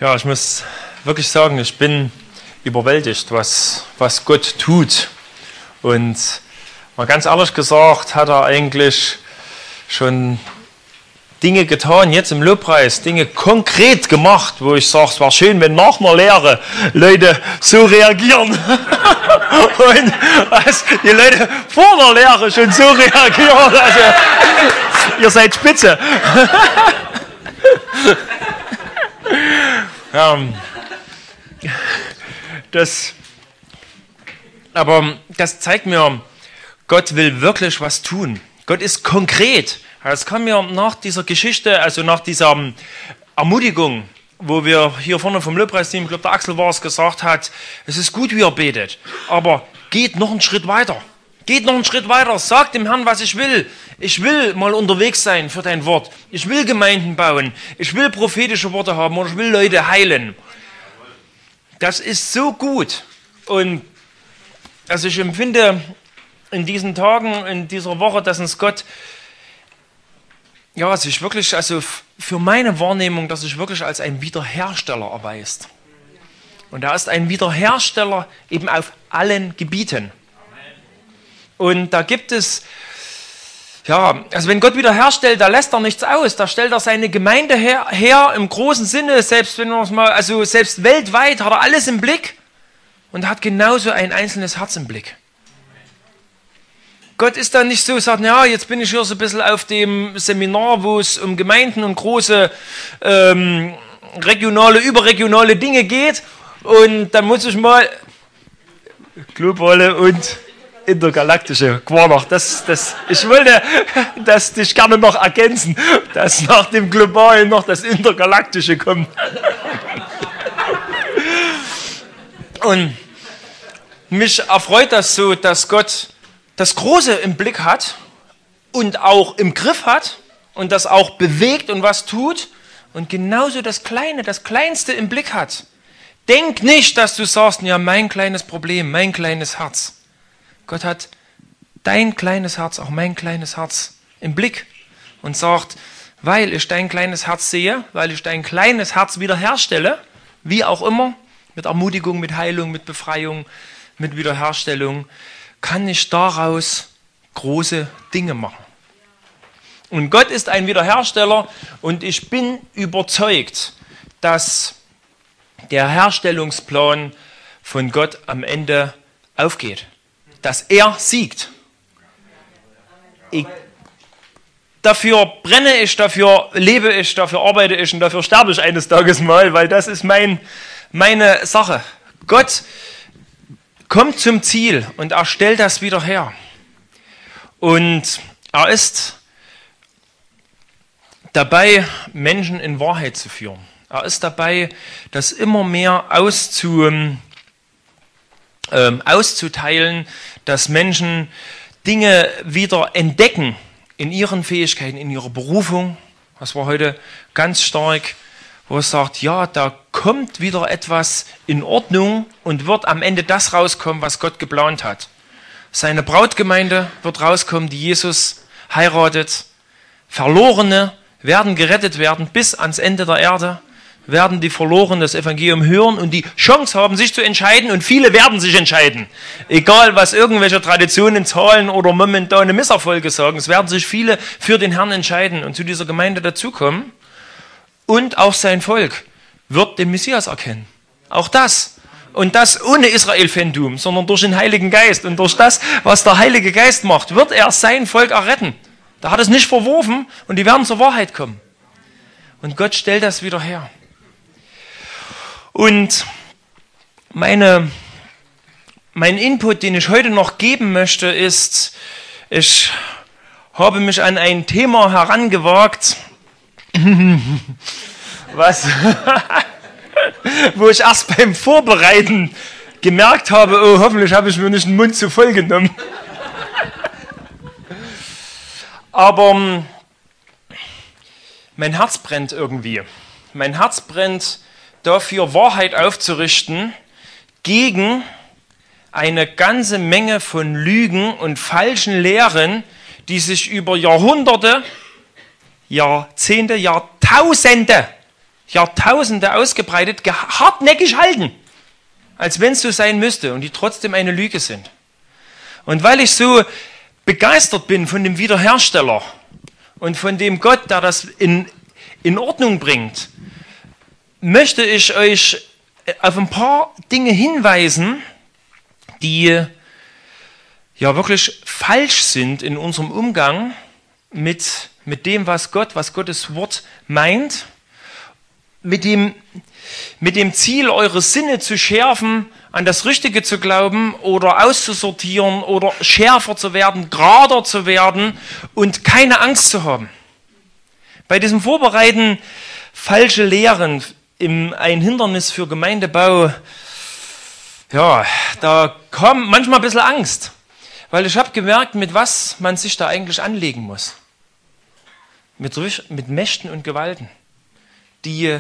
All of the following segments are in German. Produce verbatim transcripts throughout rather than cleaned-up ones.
Ja, ich muss wirklich sagen, ich bin überwältigt, was, was Gott tut. Und mal ganz ehrlich gesagt, hat er eigentlich schon Dinge getan, jetzt im Lobpreis, Dinge konkret gemacht, wo ich sage, es war schön, wenn nach einer Lehre Leute so reagieren. Und als die Leute vor der Lehre schon so reagieren, also ihr seid spitze. Ja, das, aber das zeigt mir, Gott will wirklich was tun. Gott ist konkret. Das kam mir nach dieser Geschichte, also nach dieser Ermutigung, wo wir hier vorne vom Lobpreisteam, ich glaube der Axel war es, gesagt hat, es ist gut, wie er betet, aber geht noch einen Schritt weiter. Geht noch einen Schritt weiter, sagt dem Herrn, was ich will. Ich will mal unterwegs sein für dein Wort. Ich will Gemeinden bauen. Ich will prophetische Worte haben oder ich will Leute heilen. Das ist so gut. Und also ich empfinde in diesen Tagen, in dieser Woche, dass uns Gott, ja, sich wirklich, also für meine Wahrnehmung, dass sich wirklich als ein Wiederhersteller erweist. Und er ist ein Wiederhersteller eben auf allen Gebieten. Und da gibt es, ja, also wenn Gott wiederherstellt, da lässt er nichts aus. Da stellt er seine Gemeinde her, her im großen Sinne, selbst wenn wir es mal, also selbst weltweit hat er alles im Blick und hat genauso ein einzelnes Herz im Blick. Gott ist dann nicht so, sagt, ja, jetzt bin ich hier so ein bisschen auf dem Seminar, wo es um Gemeinden und große ähm, regionale, überregionale Dinge geht und dann muss ich mal globale und intergalaktische Quarnach. Das, das, ich wollte das dich gerne noch ergänzen, dass nach dem Globalen noch das Intergalaktische kommt. Und mich erfreut das so, dass Gott das Große im Blick hat und auch im Griff hat und das auch bewegt und was tut und genauso das Kleine, das Kleinste im Blick hat. Denk nicht, dass du sagst, ja, mein kleines Problem, mein kleines Herz. Gott hat dein kleines Herz, auch mein kleines Herz im Blick und sagt, weil ich dein kleines Herz sehe, weil ich dein kleines Herz wiederherstelle, wie auch immer, mit Ermutigung, mit Heilung, mit Befreiung, mit Wiederherstellung, kann ich daraus große Dinge machen. Und Gott ist ein Wiederhersteller und ich bin überzeugt, dass der Herstellungsplan von Gott am Ende aufgeht. Dass er siegt. Ich, dafür brenne ich, dafür lebe ich, dafür arbeite ich und dafür sterbe ich eines Tages mal, weil das ist mein, meine Sache. Gott kommt zum Ziel und er stellt das wieder her. Und er ist dabei, Menschen in Wahrheit zu führen. Er ist dabei, das immer mehr auszu, ähm, auszuteilen, dass Menschen Dinge wieder entdecken in ihren Fähigkeiten, in ihrer Berufung. Das war heute ganz stark, wo es sagt, ja, da kommt wieder etwas in Ordnung und wird am Ende das rauskommen, was Gott geplant hat. Seine Brautgemeinde wird rauskommen, die Jesus heiratet. Verlorene werden gerettet werden bis ans Ende der Erde, werden die Verlorenen das Evangelium hören und die Chance haben, sich zu entscheiden und viele werden sich entscheiden. Egal, was irgendwelche Traditionen, Zahlen oder momentane Misserfolge sagen, es werden sich viele für den Herrn entscheiden und zu dieser Gemeinde dazukommen. Und auch sein Volk wird den Messias erkennen. Auch das. Und das ohne Israel-Fantum, sondern durch den Heiligen Geist. Und durch das, was der Heilige Geist macht, wird er sein Volk erretten. Da hat es nicht verworfen und die werden zur Wahrheit kommen. Und Gott stellt das wieder her. Und meine, mein Input, den ich heute noch geben möchte, ist, ich habe mich an ein Thema herangewagt, was, wo ich erst beim Vorbereiten gemerkt habe, oh, hoffentlich habe ich mir nicht den Mund zu voll genommen. Aber mein Herz brennt irgendwie. Mein Herz brennt dafür, Wahrheit aufzurichten gegen eine ganze Menge von Lügen und falschen Lehren, die sich über Jahrhunderte, Jahrzehnte, Jahrtausende Jahrtausende ausgebreitet, hartnäckig halten, als wenn es so sein müsste und die trotzdem eine Lüge sind. Und weil ich so begeistert bin von dem Wiederhersteller und von dem Gott, der das in, in Ordnung bringt, möchte ich euch auf ein paar Dinge hinweisen, die ja wirklich falsch sind in unserem Umgang mit, mit dem, was Gott, was Gottes Wort meint, mit dem, mit dem Ziel, eure Sinne zu schärfen, an das Richtige zu glauben oder auszusortieren oder schärfer zu werden, gerader zu werden und keine Angst zu haben. Bei diesem Vorbereiten falsche Lehren, im, ein Hindernis für Gemeindebau, ja, da kam manchmal ein bisschen Angst, weil ich habe gemerkt, mit was man sich da eigentlich anlegen muss. Mit, mit Mächten und Gewalten, die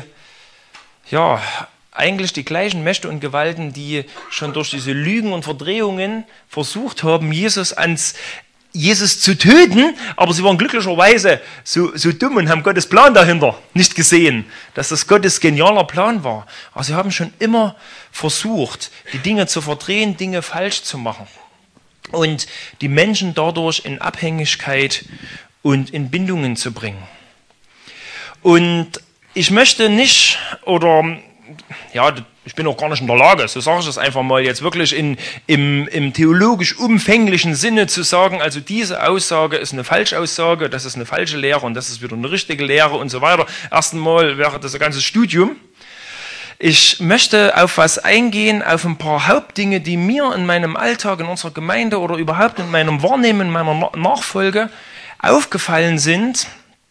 ja eigentlich die gleichen Mächte und Gewalten, die schon durch diese Lügen und Verdrehungen versucht haben, Jesus ans Jesus zu töten, aber sie waren glücklicherweise so, so dumm und haben Gottes Plan dahinter nicht gesehen, dass das Gottes genialer Plan war. Aber sie haben schon immer versucht, die Dinge zu verdrehen, Dinge falsch zu machen und die Menschen dadurch in Abhängigkeit und in Bindungen zu bringen. Und ich möchte nicht, oder ja, ich bin auch gar nicht in der Lage, so sage ich es einfach mal jetzt wirklich in, im, im theologisch umfänglichen Sinne zu sagen, also diese Aussage ist eine Falschaussage, das ist eine falsche Lehre und das ist wieder eine richtige Lehre und so weiter. Erst einmal wäre das ein ganzes Studium. Ich möchte auf was eingehen, auf ein paar Hauptdinge, die mir in meinem Alltag, in unserer Gemeinde oder überhaupt in meinem Wahrnehmen, in meiner Nachfolge aufgefallen sind,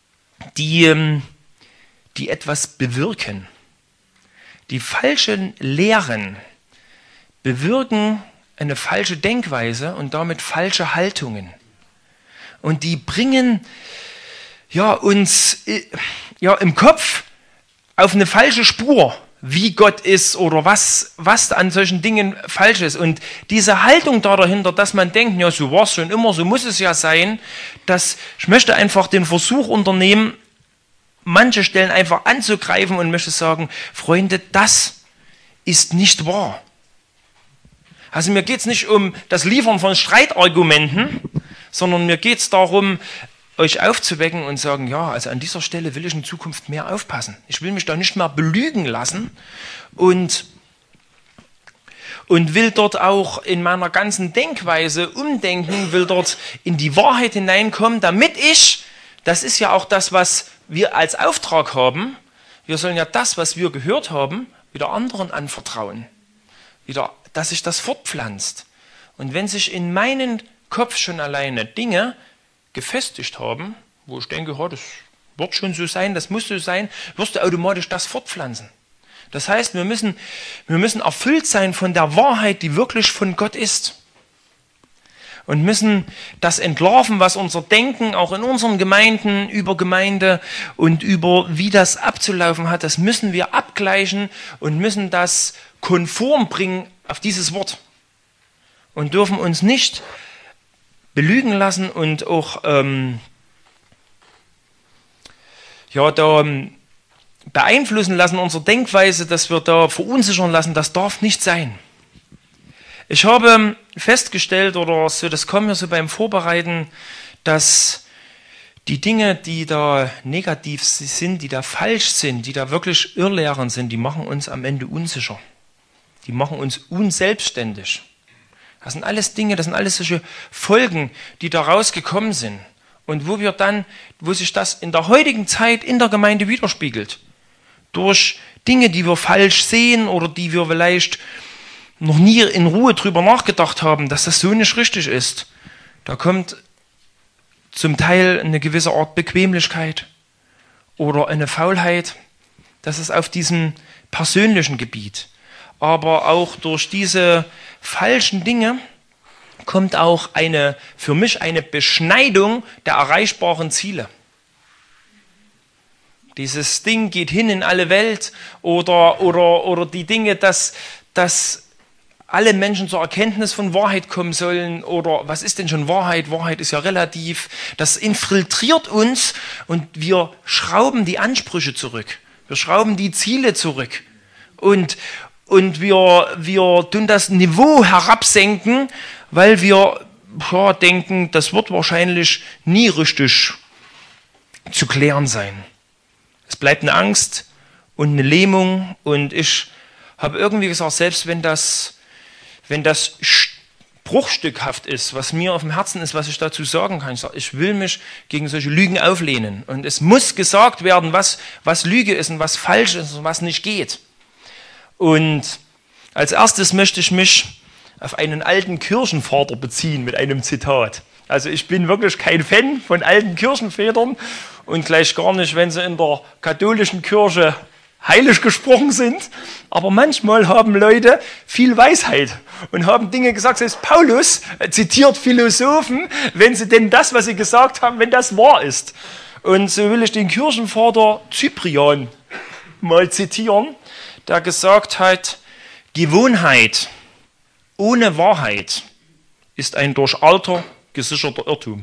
die, die etwas bewirken. Die falschen Lehren bewirken eine falsche Denkweise und damit falsche Haltungen. Und die bringen ja, uns ja, im Kopf auf eine falsche Spur, wie Gott ist oder was, was an solchen Dingen falsch ist. Und diese Haltung da dahinter, dass man denkt, ja, so war es schon immer, so muss es ja sein, dass ich möchte einfach den Versuch unternehmen, manche Stellen einfach anzugreifen und möchte sagen, Freunde, das ist nicht wahr. Also mir geht es nicht um das Liefern von Streitargumenten, sondern mir geht es darum, euch aufzuwecken und sagen, ja, also an dieser Stelle will ich in Zukunft mehr aufpassen. Ich will mich da nicht mehr belügen lassen und, und will dort auch in meiner ganzen Denkweise umdenken, will dort in die Wahrheit hineinkommen, damit ich, das ist ja auch das, was wir als Auftrag haben, wir sollen ja das, was wir gehört haben, wieder anderen anvertrauen. Wieder, dass sich das fortpflanzt. Und wenn sich in meinen Kopf schon alleine Dinge gefestigt haben, wo ich denke, oh, das wird schon so sein, das muss so sein, wirst du automatisch das fortpflanzen. Das heißt, wir müssen, wir müssen erfüllt sein von der Wahrheit, die wirklich von Gott ist. Und müssen das entlarven, was unser Denken auch in unseren Gemeinden über Gemeinde und über wie das abzulaufen hat, das müssen wir abgleichen und müssen das konform bringen auf dieses Wort. Und dürfen uns nicht belügen lassen und auch ähm, ja, da beeinflussen lassen unsere Denkweise, dass wir da verunsichern lassen, das darf nicht sein. Ich habe festgestellt, oder so, das kam mir so beim Vorbereiten, dass die Dinge, die da negativ sind, die da falsch sind, die da wirklich Irrlehren sind, die machen uns am Ende unsicher. Die machen uns unselbstständig. Das sind alles Dinge, das sind alles solche Folgen, die da rausgekommen sind. Und wo wir dann, wo sich das in der heutigen Zeit in der Gemeinde widerspiegelt. Durch Dinge, die wir falsch sehen oder die wir vielleicht noch nie in Ruhe drüber nachgedacht haben, dass das so nicht richtig ist. Da kommt zum Teil eine gewisse Art Bequemlichkeit oder eine Faulheit. Das ist auf diesem persönlichen Gebiet. Aber auch durch diese falschen Dinge kommt auch eine, für mich eine Beschneidung der erreichbaren Ziele. Dieses Ding geht hin in alle Welt oder, oder, oder die Dinge, dass, dass alle Menschen zur Erkenntnis von Wahrheit kommen sollen oder was ist denn schon Wahrheit? Wahrheit ist ja relativ. Das infiltriert uns und wir schrauben die Ansprüche zurück. Wir schrauben die Ziele zurück. Und, und wir, wir tun das Niveau herabsenken, weil wir ja, denken, das wird wahrscheinlich nie richtig zu klären sein. Es bleibt eine Angst und eine Lähmung. Und ich habe irgendwie gesagt, selbst wenn das, wenn das bruchstückhaft ist, was mir auf dem Herzen ist, was ich dazu sagen kann, ich sage, ich will mich gegen solche Lügen auflehnen. Und es muss gesagt werden, was, was Lüge ist und was falsch ist und was nicht geht. Und als erstes möchte ich mich auf einen alten Kirchenvater beziehen mit einem Zitat. Also ich bin wirklich kein Fan von alten Kirchenvätern und gleich gar nicht, wenn sie in der katholischen Kirche heilig gesprochen sind. Aber manchmal haben Leute viel Weisheit und haben Dinge gesagt. Selbst Paulus zitiert Philosophen, wenn sie denn das, was sie gesagt haben, wenn das wahr ist. Und so will ich den Kirchenvater Cyprian mal zitieren, der gesagt hat, Gewohnheit ohne Wahrheit ist ein durch Alter gesicherter Irrtum.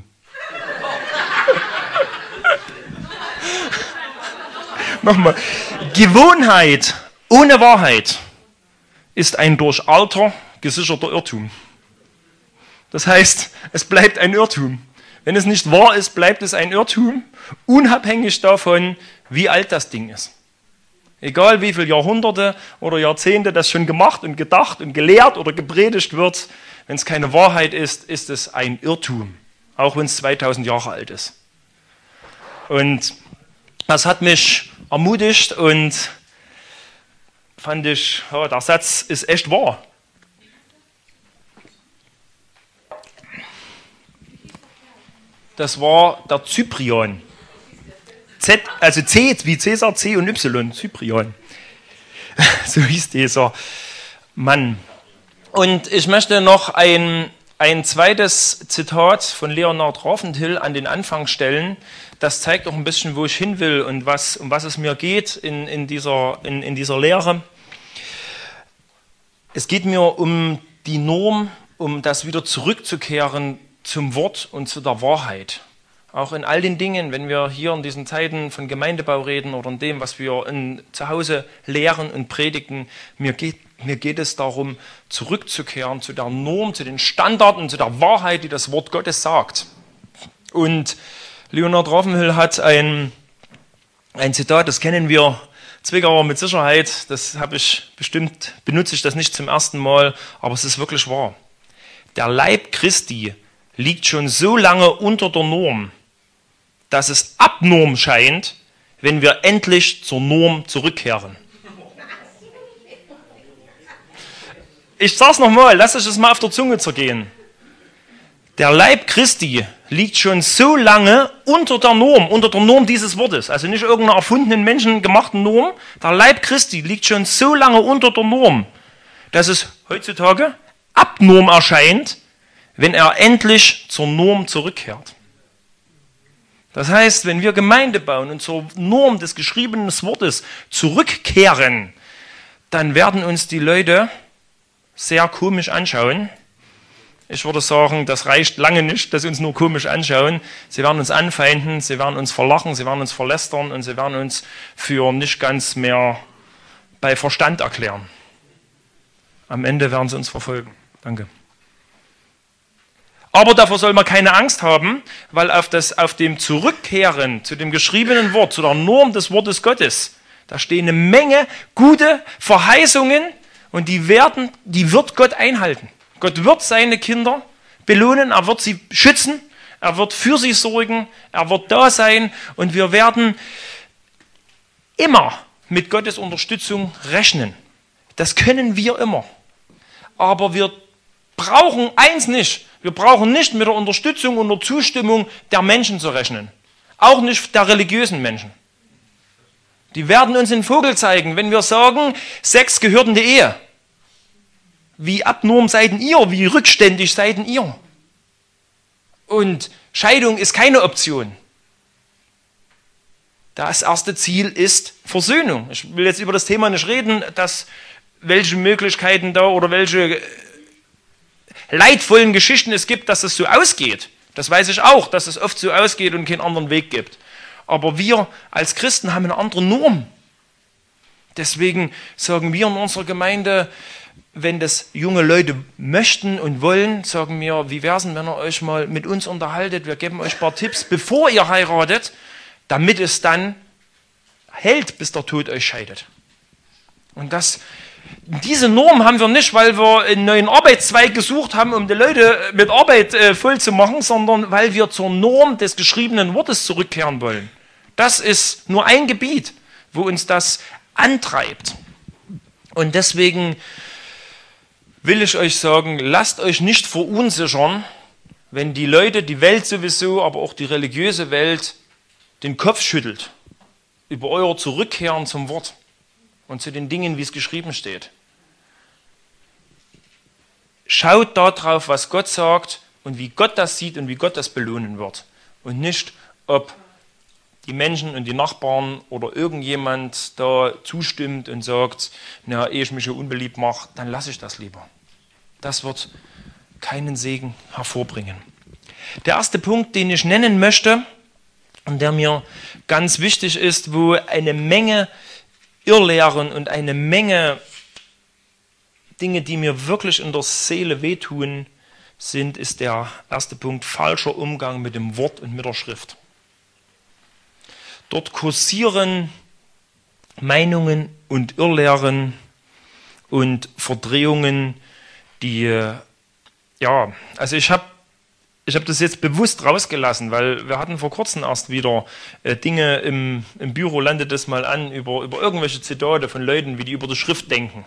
Nochmal. Gewohnheit ohne Wahrheit ist ein durch Alter gesicherter Irrtum. Das heißt, es bleibt ein Irrtum. Wenn es nicht wahr ist, bleibt es ein Irrtum, unabhängig davon, wie alt das Ding ist. Egal wie viele Jahrhunderte oder Jahrzehnte das schon gemacht und gedacht und gelehrt oder gepredigt wird, wenn es keine Wahrheit ist, ist es ein Irrtum, auch wenn es zweitausend Jahre alt ist. Und das hat mich ermutigt und fand ich, ja, der Satz ist echt wahr. Das war der Cyprian. Z, also C wie Cäsar, C und Y, Cyprian. So hieß dieser Mann. Und ich möchte noch ein, ein zweites Zitat von Leonard Ravenhill an den Anfang stellen. Das zeigt auch ein bisschen, wo ich hin will und was, um was es mir geht in, in, dieser, in, in dieser Lehre. Es geht mir um die Norm, um das wieder zurückzukehren zum Wort und zu der Wahrheit. Auch in all den Dingen, wenn wir hier in diesen Zeiten von Gemeindebau reden oder in dem, was wir in, zu Hause lehren und predigen, mir geht, mir geht es darum, zurückzukehren zu der Norm, zu den Standarten, zu der Wahrheit, die das Wort Gottes sagt. Und Leonard Ravenhill hat ein, ein Zitat, das kennen wir Zwickauer mit Sicherheit, das habe ich bestimmt, benutze ich das nicht zum ersten Mal, aber es ist wirklich wahr. Der Leib Christi liegt schon so lange unter der Norm, dass es abnorm scheint, wenn wir endlich zur Norm zurückkehren. Ich sage es nochmal, lasst euch das mal auf der Zunge zergehen. Der Leib Christi liegt schon so lange unter der Norm, unter der Norm dieses Wortes, also nicht irgendeiner erfundenen, menschengemachten Norm. Der Leib Christi liegt schon so lange unter der Norm, dass es heutzutage abnorm erscheint, wenn er endlich zur Norm zurückkehrt. Das heißt, wenn wir Gemeinde bauen und zur Norm des geschriebenen Wortes zurückkehren, dann werden uns die Leute sehr komisch anschauen. Ich würde sagen, das reicht lange nicht, dass sie uns nur komisch anschauen. Sie werden uns anfeinden, sie werden uns verlachen, sie werden uns verlästern und sie werden uns für nicht ganz mehr bei Verstand erklären. Am Ende werden sie uns verfolgen. Danke. Aber davor soll man keine Angst haben, weil auf, das, auf dem Zurückkehren zu dem geschriebenen Wort, zu der Norm des Wortes Gottes, da stehen eine Menge gute Verheißungen und die, werden, die wird Gott einhalten. Gott wird seine Kinder belohnen, er wird sie schützen, er wird für sie sorgen, er wird da sein und wir werden immer mit Gottes Unterstützung rechnen. Das können wir immer. Aber wir brauchen eins nicht. Wir brauchen nicht mit der Unterstützung und der Zustimmung der Menschen zu rechnen. Auch nicht der religiösen Menschen. Die werden uns den Vogel zeigen, wenn wir sagen, Sex gehört in die Ehe. Wie abnorm seid ihr, wie rückständig seid ihr. Und Scheidung ist keine Option. Das erste Ziel ist Versöhnung. Ich will jetzt über das Thema nicht reden, dass welche Möglichkeiten da oder welche leidvollen Geschichten es gibt, dass es so ausgeht. Das weiß ich auch, dass es oft so ausgeht und keinen anderen Weg gibt. Aber wir als Christen haben eine andere Norm. Deswegen sagen wir in unserer Gemeinde, wenn das junge Leute möchten und wollen, sagen wir, wie wäre es, wenn ihr euch mal mit uns unterhaltet, wir geben euch ein paar Tipps, bevor ihr heiratet, damit es dann hält, bis der Tod euch scheidet. Und das, diese Norm haben wir nicht, weil wir einen neuen Arbeitszweig gesucht haben, um die Leute mit Arbeit äh, voll zu machen, sondern weil wir zur Norm des geschriebenen Wortes zurückkehren wollen. Das ist nur ein Gebiet, wo uns das antreibt. Und deswegen will ich euch sagen, lasst euch nicht verunsichern, wenn die Leute, die Welt sowieso, aber auch die religiöse Welt, den Kopf schüttelt über euer Zurückkehren zum Wort und zu den Dingen, wie es geschrieben steht. Schaut darauf, was Gott sagt und wie Gott das sieht und wie Gott das belohnen wird. Und nicht, ob die Menschen und die Nachbarn oder irgendjemand da zustimmt und sagt, na, ehe ich mich so unbeliebt mache, dann lasse ich das lieber. Das wird keinen Segen hervorbringen. Der erste Punkt, den ich nennen möchte und der mir ganz wichtig ist, wo eine Menge Irrlehren und eine Menge Dinge, die mir wirklich in der Seele wehtun, sind, ist der erste Punkt, falscher Umgang mit dem Wort und mit der Schrift. Dort kursieren Meinungen und Irrlehren und Verdrehungen, die, ja, also ich habe ich hab das jetzt bewusst rausgelassen, weil wir hatten vor kurzem erst wieder äh, Dinge im, im Büro, landet das mal an, über, über irgendwelche Zitate von Leuten, wie die über die Schrift denken.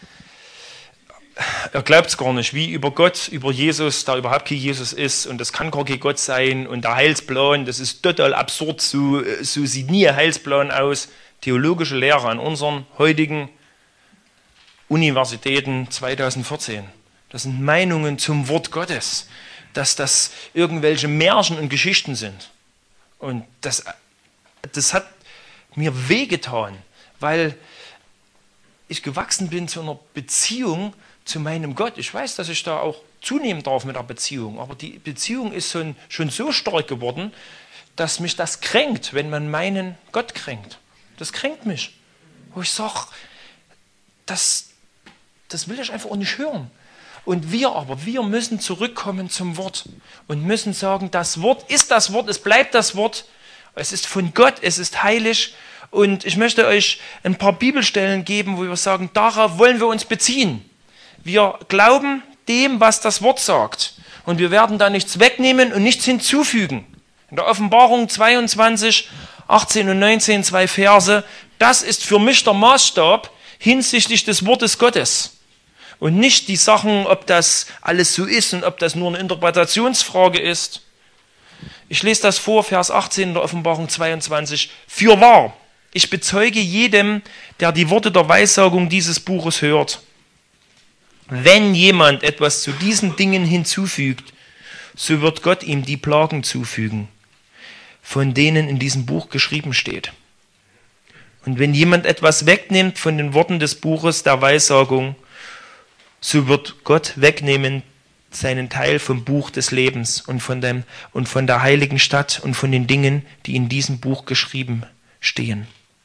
Er glaubt es gar nicht, wie über Gott, über Jesus, da überhaupt kein Jesus ist und das kann gar kein Gott sein und der Heilsplan, das ist total absurd, so, so sieht nie ein Heilsplan aus. Theologische Lehre an unseren heutigen Universitäten zweitausendvierzehn. Das sind Meinungen zum Wort Gottes, dass das irgendwelche Märchen und Geschichten sind. Und das, das hat mir wehgetan, weil ich gewachsen bin zu einer Beziehung zu meinem Gott. Ich weiß, dass ich da auch zunehmen darf mit der Beziehung, aber die Beziehung ist schon, schon so stark geworden, dass mich das kränkt, wenn man meinen Gott kränkt. Das kränkt mich. Wo ich sage, das, das will ich einfach auch nicht hören. Und wir aber, wir müssen zurückkommen zum Wort und müssen sagen, das Wort ist das Wort, es bleibt das Wort, es ist von Gott, es ist heilig. Und ich möchte euch ein paar Bibelstellen geben, wo wir sagen, darauf wollen wir uns beziehen. Wir glauben dem, was das Wort sagt. Und wir werden da nichts wegnehmen und nichts hinzufügen. In der Offenbarung zweiundzwanzig, achtzehn und neunzehn, zwei Verse, das ist für mich der Maßstab hinsichtlich des Wortes Gottes. Und nicht die Sachen, ob das alles so ist und ob das nur eine Interpretationsfrage ist. Ich lese das vor, Vers achtzehn in der Offenbarung zweiundzwanzig. Für wahr, ich bezeuge jedem, der die Worte der Weissagung dieses Buches hört. Wenn jemand etwas zu diesen Dingen hinzufügt, so wird Gott ihm die Plagen zufügen, von denen in diesem Buch geschrieben steht. Und wenn jemand etwas wegnimmt von den Worten des Buches der Weissagung, so wird Gott wegnehmen seinen Teil vom Buch des Lebens und von, dem, und von der heiligen Stadt und von den Dingen, die in diesem Buch geschrieben stehen.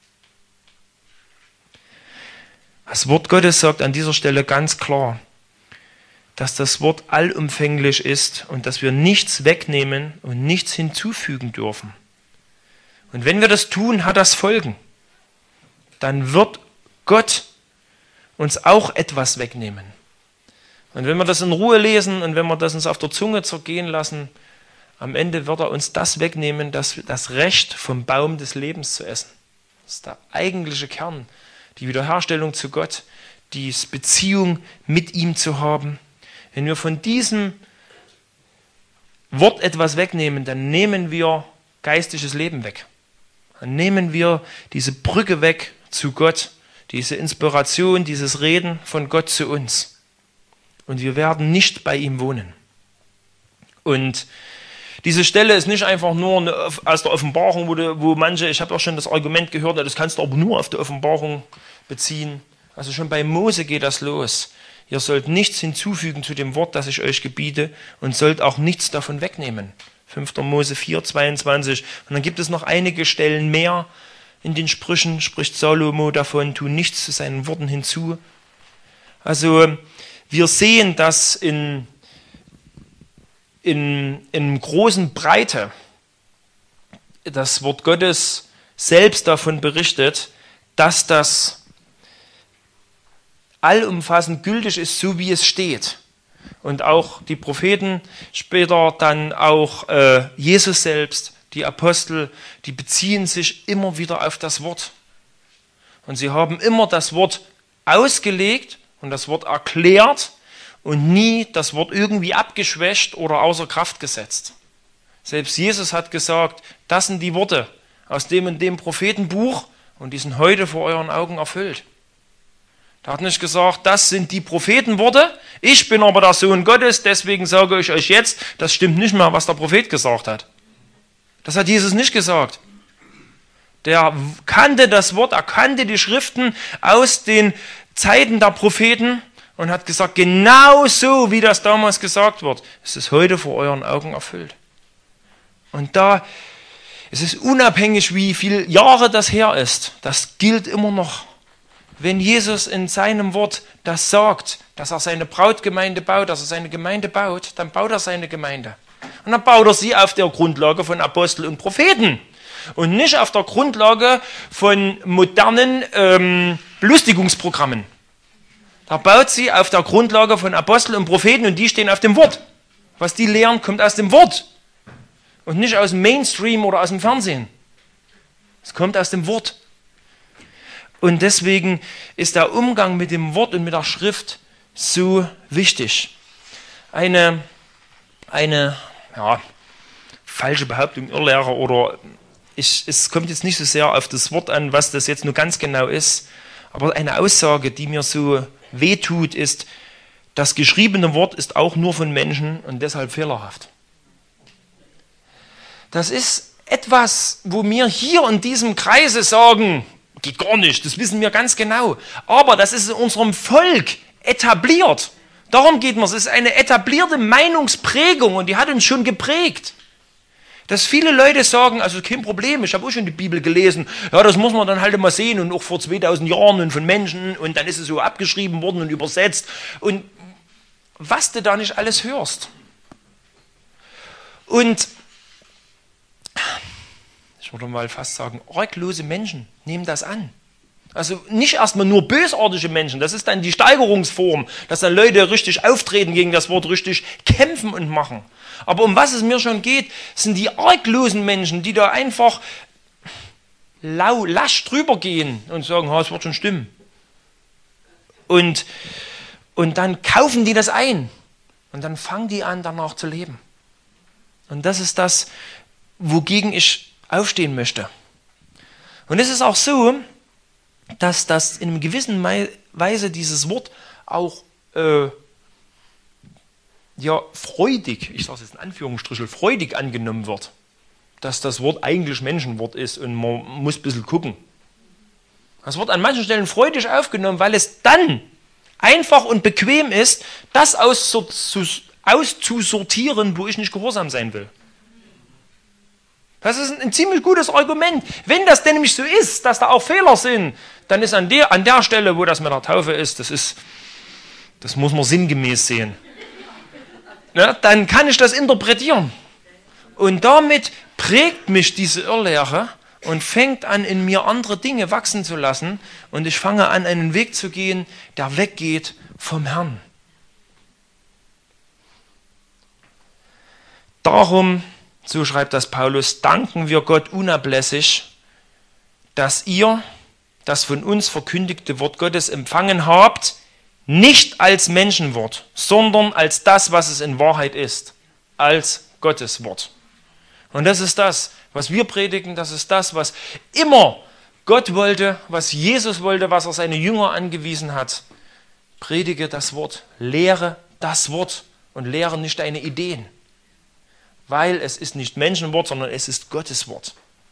Das Wort Gottes sagt an dieser Stelle ganz klar, dass das Wort allumfänglich ist und dass wir nichts wegnehmen und nichts hinzufügen dürfen. Und wenn wir das tun, hat das Folgen. Dann wird Gott uns auch etwas wegnehmen. Und wenn wir das in Ruhe lesen und wenn wir das uns auf der Zunge zergehen lassen, am Ende wird er uns das wegnehmen, das, das Recht vom Baum des Lebens zu essen. Das ist der eigentliche Kern, die Wiederherstellung zu Gott, die Beziehung mit ihm zu haben. Wenn wir von diesem Wort etwas wegnehmen, dann nehmen wir geistliches Leben weg. Dann nehmen wir diese Brücke weg zu Gott, diese Inspiration, dieses Reden von Gott zu uns. Und wir werden nicht bei ihm wohnen. Und diese Stelle ist nicht einfach nur eine, aus der Offenbarung, wo, wo manche, ich habe auch schon das Argument gehört, das kannst du aber nur auf die Offenbarung beziehen. Also schon bei Mose geht das los. Ihr sollt nichts hinzufügen zu dem Wort, das ich euch gebiete, und sollt auch nichts davon wegnehmen. fünfter Mose vier, zweiundzwanzig. Und dann gibt es noch einige Stellen mehr, In den Sprüchen spricht Salomo davon, tu nichts zu seinen Worten hinzu. Also wir sehen, dass in, in, in großen Breite das Wort Gottes selbst davon berichtet, dass das allumfassend gültig ist, so wie es steht. Und auch die Propheten, später dann auch äh, Jesus selbst, die Apostel, die beziehen sich immer wieder auf das Wort. Und sie haben immer das Wort ausgelegt und das Wort erklärt und nie das Wort irgendwie abgeschwächt oder außer Kraft gesetzt. Selbst Jesus hat gesagt, das sind die Worte aus dem und dem Prophetenbuch und die sind heute vor euren Augen erfüllt. Er hat nicht gesagt, das sind die Prophetenworte, ich bin aber der Sohn Gottes, deswegen sage ich euch jetzt, das stimmt nicht mehr, was der Prophet gesagt hat. Das hat Jesus nicht gesagt. Der kannte das Wort, er kannte die Schriften aus den Zeiten der Propheten und hat gesagt, genau so, wie das damals gesagt wird, ist es heute vor euren Augen erfüllt. Und da, es ist unabhängig, wie viele Jahre das her ist, das gilt immer noch. Wenn Jesus in seinem Wort das sagt, dass er seine Brautgemeinde baut, dass er seine Gemeinde baut, dann baut er seine Gemeinde. Und dann baut er sie auf der Grundlage von Aposteln und Propheten und nicht auf der Grundlage von modernen ähm, Belustigungsprogrammen. Da baut sie auf der Grundlage von Aposteln und Propheten und die stehen auf dem Wort. Was die lehren, kommt aus dem Wort und nicht aus dem Mainstream oder aus dem Fernsehen. Es kommt aus dem Wort. Und deswegen ist der Umgang mit dem Wort und mit der Schrift so wichtig. Eine, eine ja, falsche Behauptung, Irrlehrer oder ich, es kommt jetzt nicht so sehr auf das Wort an, was das jetzt nur ganz genau ist, aber eine Aussage, die mir so wehtut, ist, das geschriebene Wort ist auch nur von Menschen und deshalb fehlerhaft. Das ist etwas, wo wir hier in diesem Kreise sagen, geht gar nicht, das wissen wir ganz genau. Aber das ist in unserem Volk etabliert. Darum geht es. Es ist eine etablierte Meinungsprägung und die hat uns schon geprägt. Dass viele Leute sagen, also kein Problem, ich habe auch schon die Bibel gelesen, ja, das muss man dann halt mal sehen und auch vor zweitausend Jahren und von Menschen und dann ist es so abgeschrieben worden und übersetzt. Und was du da nicht alles hörst. Und ich würde mal fast sagen, arglose Menschen nehmen das an. Also nicht erstmal nur bösartige Menschen, das ist dann die Steigerungsform, dass dann Leute richtig auftreten gegen das Wort, richtig kämpfen und machen. Aber um was es mir schon geht, sind die arglosen Menschen, die da einfach lau, lasch drüber gehen und sagen, es wird schon stimmen. Und, und dann kaufen die das ein und dann fangen die an, danach zu leben. Und das ist das, wogegen ich aufstehen möchte. Und es ist auch so, dass das in einer gewissen Weise dieses Wort auch äh, ja, freudig, ich sage es jetzt in Anführungsstrichen, freudig angenommen wird. Dass das Wort eigentlich Menschenwort ist und man muss ein bisschen gucken. Das wird an manchen Stellen freudig aufgenommen, weil es dann einfach und bequem ist, das auszusortieren, wo ich nicht gehorsam sein will. Das ist ein, ein ziemlich gutes Argument. Wenn das denn nämlich so ist, dass da auch Fehler sind, dann ist an der, an der Stelle, wo das mit der Taufe ist, das ist, das muss man sinngemäß sehen. Ja, dann kann ich das interpretieren. Und damit prägt mich diese Irrlehre und fängt an, in mir andere Dinge wachsen zu lassen. Und ich fange an, einen Weg zu gehen, der weggeht vom Herrn. Darum, so schreibt das Paulus, danken wir Gott unablässig, dass ihr das von uns verkündigte Wort Gottes empfangen habt, nicht als Menschenwort, sondern als das, was es in Wahrheit ist, als Gottes Wort. Und das ist das, was wir predigen, das ist das, was immer Gott wollte, was Jesus wollte, was er seine Jünger angewiesen hat. Predige das Wort, lehre das Wort und lehre nicht deine Ideen. Weil es ist nicht Menschenwort, sondern es ist Gottes Wort.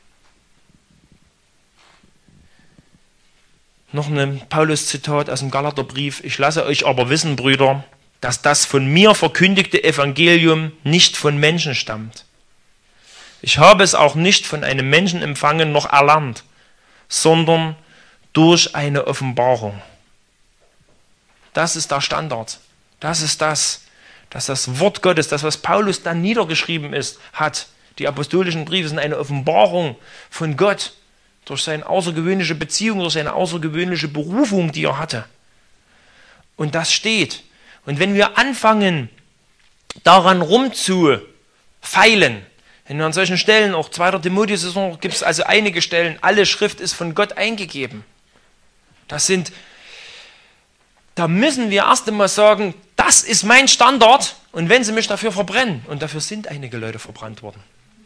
Noch ein Paulus-Zitat aus dem Galaterbrief. Ich lasse euch aber wissen, Brüder, dass das von mir verkündigte Evangelium nicht von Menschen stammt. Ich habe es auch nicht von einem Menschen empfangen noch erlernt, sondern durch eine Offenbarung. Das ist der Standard. Das ist das, dass das Wort Gottes, das, was Paulus dann niedergeschrieben ist, hat. Die apostolischen Briefe sind eine Offenbarung von Gott durch seine außergewöhnliche Beziehung, durch seine außergewöhnliche Berufung, die er hatte. Und das steht. Und wenn wir anfangen, daran rumzufeilen, wenn wir an solchen Stellen, auch zweiter Timotheus gibt es also einige Stellen, alle Schrift ist von Gott eingegeben. Das sind, da müssen wir erst einmal sagen, das ist mein Standard und wenn sie mich dafür verbrennen, und dafür sind einige Leute verbrannt worden.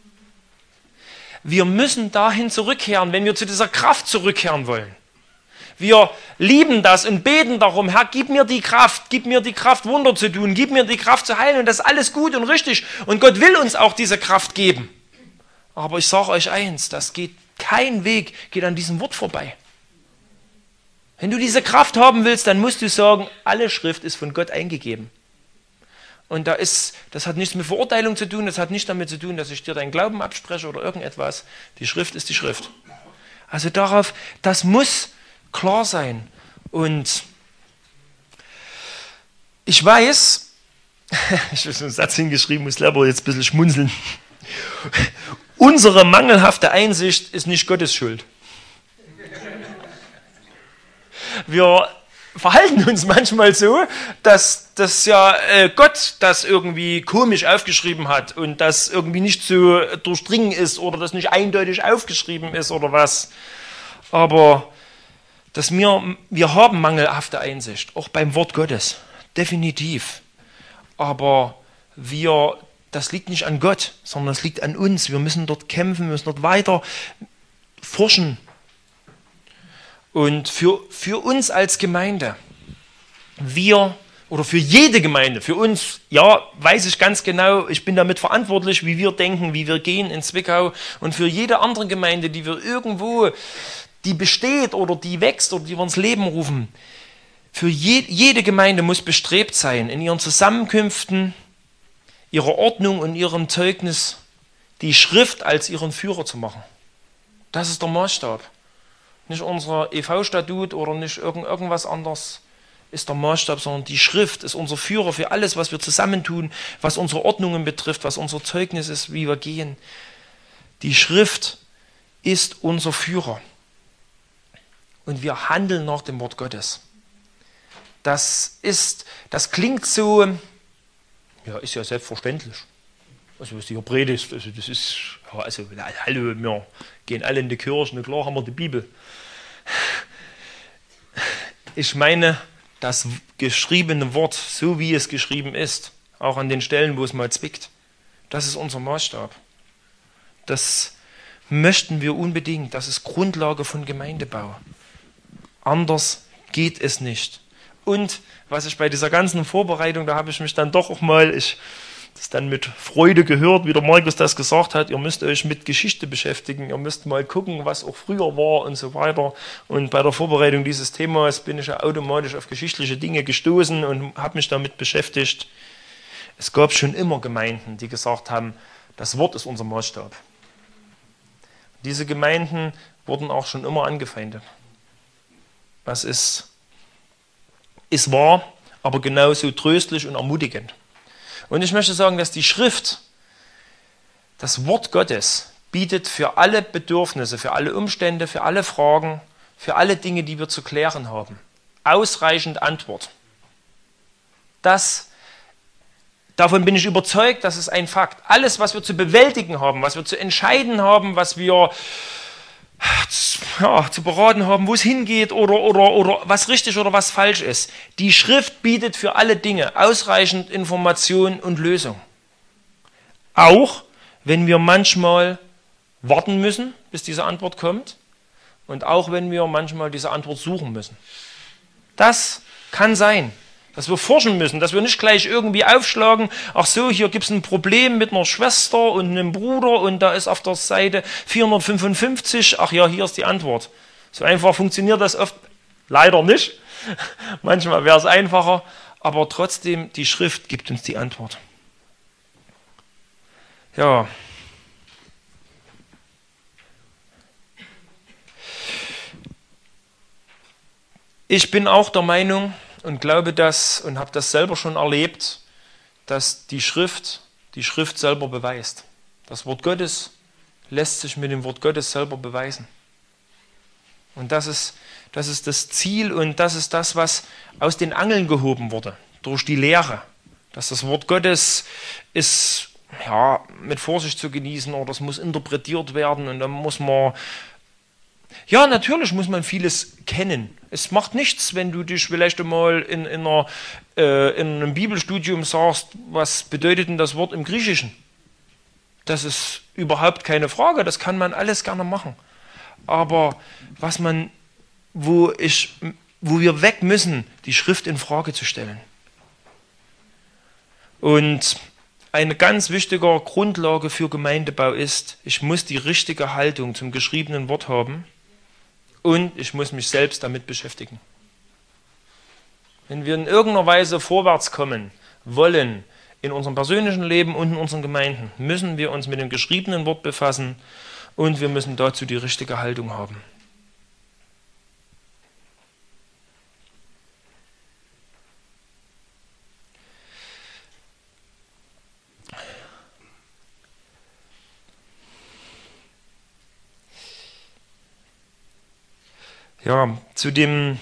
Wir müssen dahin zurückkehren, wenn wir zu dieser Kraft zurückkehren wollen. Wir lieben das und beten darum, Herr, gib mir die Kraft, gib mir die Kraft, Wunder zu tun, gib mir die Kraft zu heilen und das ist alles gut und richtig. Und Gott will uns auch diese Kraft geben. Aber ich sage euch eins, das geht, kein Weg geht an diesem Wort vorbei. Wenn du diese Kraft haben willst, dann musst du sagen, alle Schrift ist von Gott eingegeben. Und da ist, das hat nichts mit Verurteilung zu tun, das hat nichts damit zu tun, dass ich dir deinen Glauben abspreche oder irgendetwas. Die Schrift ist die Schrift. Also darauf, das muss klar sein. Und ich weiß, ich habe so einen Satz hingeschrieben, muss selber jetzt ein bisschen schmunzeln. Unsere mangelhafte Einsicht ist nicht Gottes Schuld. Wir verhalten uns manchmal so, dass das ja äh, Gott das irgendwie komisch aufgeschrieben hat und das irgendwie nicht so durchdringen ist oder das nicht eindeutig aufgeschrieben ist oder was. Aber dass wir, wir haben mangelhafte Einsicht, auch beim Wort Gottes, definitiv. Aber wir, das liegt nicht an Gott, sondern es liegt an uns. Wir müssen dort kämpfen, wir müssen dort weiter forschen. Und für, für uns als Gemeinde, wir, oder für jede Gemeinde, für uns, ja, weiß ich ganz genau, ich bin damit verantwortlich, wie wir denken, wie wir gehen in Zwickau. Und für jede andere Gemeinde, die wir irgendwo, die besteht oder die wächst oder die wir ins Leben rufen, für je, jede Gemeinde muss bestrebt sein, in ihren Zusammenkünften, ihrer Ordnung und ihrem Zeugnis die Schrift als ihren Führer zu machen. Das ist der Maßstab. Nicht unser E V-Statut oder nicht irgend, irgendwas anderes ist der Maßstab, sondern die Schrift ist unser Führer für alles, was wir zusammentun, was unsere Ordnungen betrifft, was unser Zeugnis ist, wie wir gehen. Die Schrift ist unser Führer. Und wir handeln nach dem Wort Gottes. Das ist, das klingt so, ja, ist ja selbstverständlich. Also was du hier predigst, also das ist, ja, also hallo, wir gehen alle in die Kirche, klar haben wir die Bibel. Ich meine, das geschriebene Wort, so wie es geschrieben ist, auch an den Stellen, wo es mal zwickt, das ist unser Maßstab. Das möchten wir unbedingt, das ist Grundlage von Gemeindebau. Anders geht es nicht. Und was ich bei dieser ganzen Vorbereitung, da habe ich mich dann doch auch mal, ich das dann mit Freude gehört, wie der Markus das gesagt hat, ihr müsst euch mit Geschichte beschäftigen, ihr müsst mal gucken, was auch früher war und so weiter. Und bei der Vorbereitung dieses Themas bin ich ja automatisch auf geschichtliche Dinge gestoßen und habe mich damit beschäftigt. Es gab schon immer Gemeinden, die gesagt haben, das Wort ist unser Maßstab. Diese Gemeinden wurden auch schon immer angefeindet. Das ist, ist wahr, aber genauso tröstlich und ermutigend. Und ich möchte sagen, dass die Schrift, das Wort Gottes, bietet für alle Bedürfnisse, für alle Umstände, für alle Fragen, für alle Dinge, die wir zu klären haben, ausreichend Antwort. Das, davon bin ich überzeugt, das ist ein Fakt. Alles, was wir zu bewältigen haben, was wir zu entscheiden haben, was wir ja, zu beraten haben, wo es hingeht oder, oder, oder was richtig oder was falsch ist. Die Schrift bietet für alle Dinge ausreichend Information und Lösung. Auch wenn wir manchmal warten müssen, bis diese Antwort kommt und auch wenn wir manchmal diese Antwort suchen müssen. Das kann sein, dass wir forschen müssen, dass wir nicht gleich irgendwie aufschlagen, ach so, hier gibt es ein Problem mit einer Schwester und einem Bruder und da ist auf der Seite vierhundertfünfundfünfzig, ach ja, hier ist die Antwort. So einfach funktioniert das oft leider nicht. Manchmal wäre es einfacher, aber trotzdem, die Schrift gibt uns die Antwort. Ja. Ich bin auch der Meinung und glaube das und habe das selber schon erlebt, dass die Schrift die Schrift selber beweist. Das Wort Gottes lässt sich mit dem Wort Gottes selber beweisen. Und das ist, das ist das Ziel und das ist das, was aus den Angeln gehoben wurde, durch die Lehre. Dass das Wort Gottes ist ja, mit Vorsicht zu genießen oder es muss interpretiert werden und dann muss man, ja natürlich muss man vieles kennen. Es macht nichts, wenn du dich vielleicht einmal in, in, einer, äh, in einem Bibelstudium sagst, was bedeutet denn das Wort im Griechischen? Das ist überhaupt keine Frage, das kann man alles gerne machen. Aber was man, wo, ich, wo wir weg müssen, die Schrift in Frage zu stellen. Und eine ganz wichtige Grundlage für Gemeindebau ist, ich muss die richtige Haltung zum geschriebenen Wort haben und ich muss mich selbst damit beschäftigen. Wenn wir in irgendeiner Weise vorwärts kommen wollen, in unserem persönlichen Leben und in unseren Gemeinden, müssen wir uns mit dem geschriebenen Wort befassen und wir müssen dazu die richtige Haltung haben. Ja, zu dem,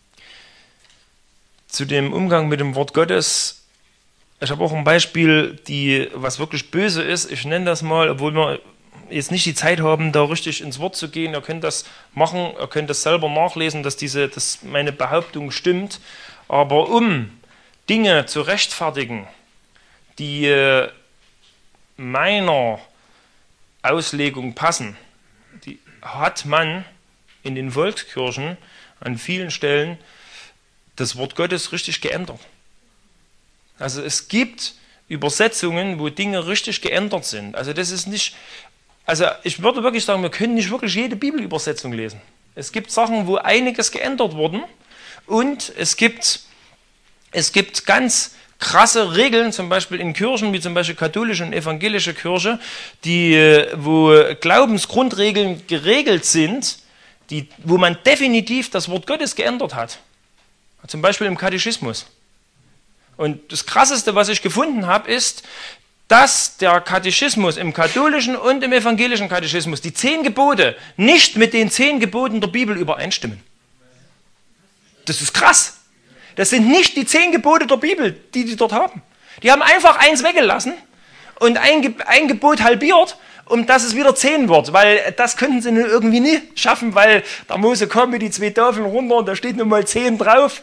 zu dem Umgang mit dem Wort Gottes, ich habe auch ein Beispiel, die, was wirklich böse ist, ich nenne das mal, obwohl wir jetzt nicht die Zeit haben, da richtig ins Wort zu gehen, ihr könnt das machen, ihr könnt das selber nachlesen, dass, diese, dass meine Behauptung stimmt, aber um Dinge zu rechtfertigen, die meiner Auslegung passen, die hat man in den Volkskirchen an vielen Stellen das Wort Gottes richtig geändert. Also es gibt Übersetzungen, wo Dinge richtig geändert sind. Also das ist nicht, also ich würde wirklich sagen, wir können nicht wirklich jede Bibelübersetzung lesen. Es gibt Sachen, wo einiges geändert wurden und es gibt, es gibt ganz krasse Regeln, zum Beispiel in Kirchen, wie zum Beispiel katholische und evangelische Kirche, die, wo Glaubensgrundregeln geregelt sind, Die, wo man definitiv das Wort Gottes geändert hat. Zum Beispiel im Katechismus. Und das Krasseste, was ich gefunden habe, ist, dass der Katechismus im katholischen und im evangelischen Katechismus, die zehn Gebote, nicht mit den zehn Geboten der Bibel übereinstimmen. Das ist krass. Das sind nicht die zehn Gebote der Bibel, die die dort haben. Die haben einfach eins weggelassen und ein, ein Gebot halbiert, um dass es wieder zehn wird, weil das könnten sie nur irgendwie nie schaffen, weil da Mose kommt mit die zwei Tafeln runter und da steht nur mal zehn drauf.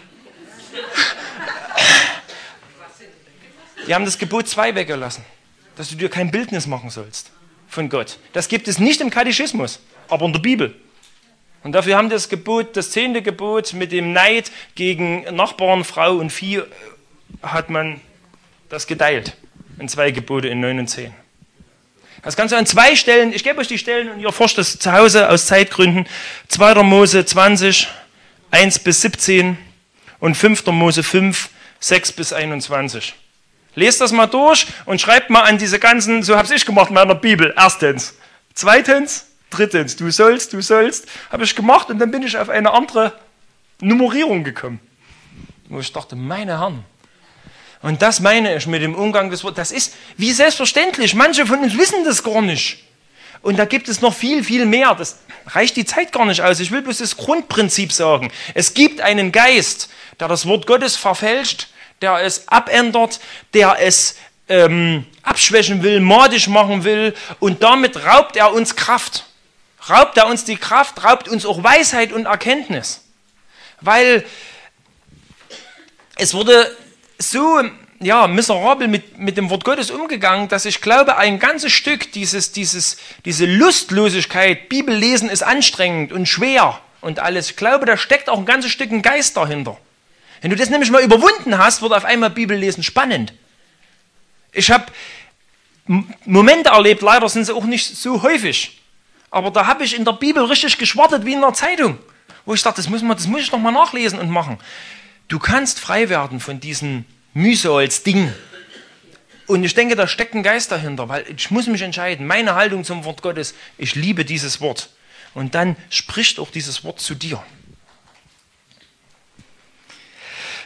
Die haben das Gebot zwei weggelassen, dass du dir kein Bildnis machen sollst von Gott. Das gibt es nicht im Katechismus, aber in der Bibel. Und dafür haben das Gebot, das zehnte Gebot mit dem Neid gegen Nachbarn, Frau und Vieh, hat man das geteilt in zwei Gebote in neun und zehn. Das kannst du an zwei Stellen, ich gebe euch die Stellen und ihr forscht das zu Hause aus Zeitgründen, zweiter Mose zwanzig, eins bis siebzehn und fünfter Mose fünf, sechs bis einundzwanzig. Lest das mal durch und schreibt mal an diese ganzen, so habe ich gemacht in meiner Bibel, erstens. Zweitens, drittens, du sollst, du sollst, habe ich gemacht und dann bin ich auf eine andere Nummerierung gekommen. Wo ich dachte, meine Herren. Und das meine ich mit dem Umgang des Wortes. Das ist wie selbstverständlich. Manche von uns wissen das gar nicht. Und da gibt es noch viel, viel mehr. Das reicht die Zeit gar nicht aus. Ich will bloß das Grundprinzip sagen. Es gibt einen Geist, der das Wort Gottes verfälscht, der es abändert, der es ähm, abschwächen will, modisch machen will. Und damit raubt er uns Kraft. Raubt er uns die Kraft, raubt uns auch Weisheit und Erkenntnis. Weil es wurde so ja, miserabel mit, mit dem Wort Gottes umgegangen, dass ich glaube, ein ganzes Stück dieses, dieses, diese Lustlosigkeit, Bibellesen ist anstrengend und schwer und alles. Ich glaube, da steckt auch ein ganzes Stück ein Geist dahinter. Wenn du das nämlich mal überwunden hast, wird auf einmal Bibellesen spannend. Ich habe Momente erlebt, leider sind sie auch nicht so häufig, aber da habe ich in der Bibel richtig geschwartet wie in der Zeitung, wo ich dachte, das muss, man, das muss ich noch mal nachlesen und machen. Du kannst frei werden von diesen Mühsals-Ding. Und ich denke, da steckt ein Geist dahinter, weil ich muss mich entscheiden. Meine Haltung zum Wort Gottes, ich liebe dieses Wort. Und dann spricht auch dieses Wort zu dir.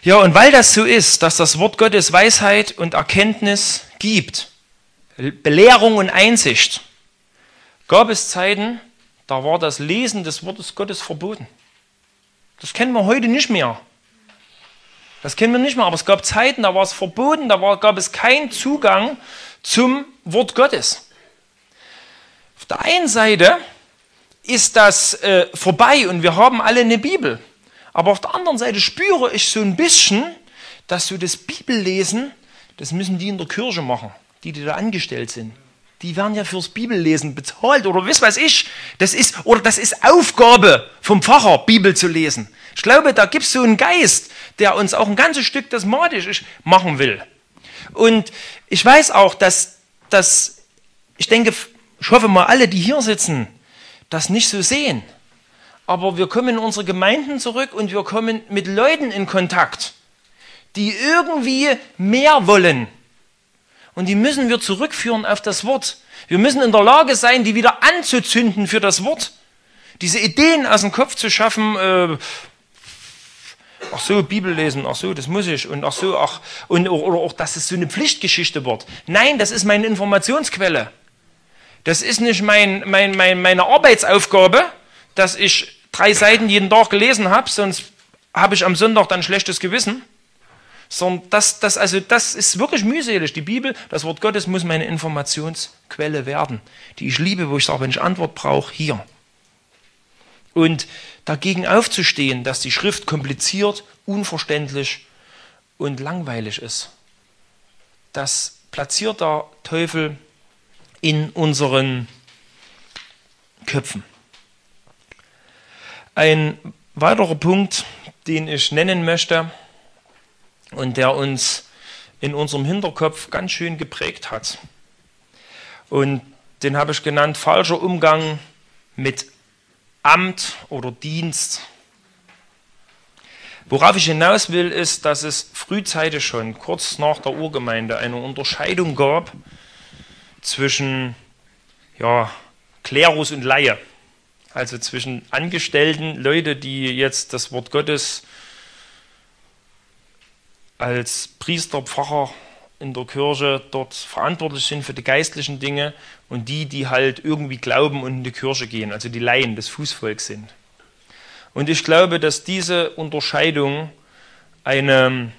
Ja, und weil das so ist, dass das Wort Gottes Weisheit und Erkenntnis gibt, Belehrung und Einsicht, gab es Zeiten, da war das Lesen des Wortes Gottes verboten. Das kennen wir heute nicht mehr. Das kennen wir nicht mehr, aber es gab Zeiten, da war es verboten, da war, gab es keinen Zugang zum Wort Gottes. Auf der einen Seite ist das äh, vorbei und wir haben alle eine Bibel. Aber auf der anderen Seite spüre ich so ein bisschen, dass so das Bibellesen, das müssen die in der Kirche machen, die, die da angestellt sind. Die werden ja fürs Bibellesen bezahlt oder was weiß ich. Das ist, oder das ist Aufgabe vom Pfarrer, Bibel zu lesen. Ich glaube, da gibt es so einen Geist, der uns auch ein ganzes Stück desmatisch machen will. Und ich weiß auch, dass, dass, ich denke, ich hoffe mal, alle, die hier sitzen, das nicht so sehen. Aber wir kommen in unsere Gemeinden zurück und wir kommen mit Leuten in Kontakt, die irgendwie mehr wollen. Und die müssen wir zurückführen auf das Wort. Wir müssen in der Lage sein, die wieder anzuzünden für das Wort. Diese Ideen aus dem Kopf zu schaffen, äh, ach so, Bibel lesen, ach so, das muss ich. Und ach so, ach, und, oder auch, dass es so eine Pflichtgeschichte wird. Nein, das ist meine Informationsquelle. Das ist nicht mein, mein, mein, meine Arbeitsaufgabe, dass ich drei Seiten jeden Tag gelesen habe, sonst habe ich am Sonntag dann schlechtes Gewissen. Sondern das, das, also das ist wirklich mühselig. Die Bibel, das Wort Gottes, muss meine Informationsquelle werden, die ich liebe, wo ich sage, wenn ich Antwort brauche, hier. Und dagegen aufzustehen, dass die Schrift kompliziert, unverständlich und langweilig ist, das platziert der Teufel in unseren Köpfen. Ein weiterer Punkt, den ich nennen möchte und der uns in unserem Hinterkopf ganz schön geprägt hat. Und den habe ich genannt, falscher Umgang mit Amt oder Dienst. Worauf ich hinaus will, ist, dass es frühzeitig schon, kurz nach der Urgemeinde, eine Unterscheidung gab zwischen ja, Klerus und Laie. Also zwischen Angestellten, Leute, die jetzt das Wort Gottes als Priester, Pfarrer in der Kirche dort verantwortlich sind für die geistlichen Dinge und die, die halt irgendwie glauben und in die Kirche gehen, also die Laien, das Fußvolk sind. Und ich glaube, dass diese Unterscheidung eine,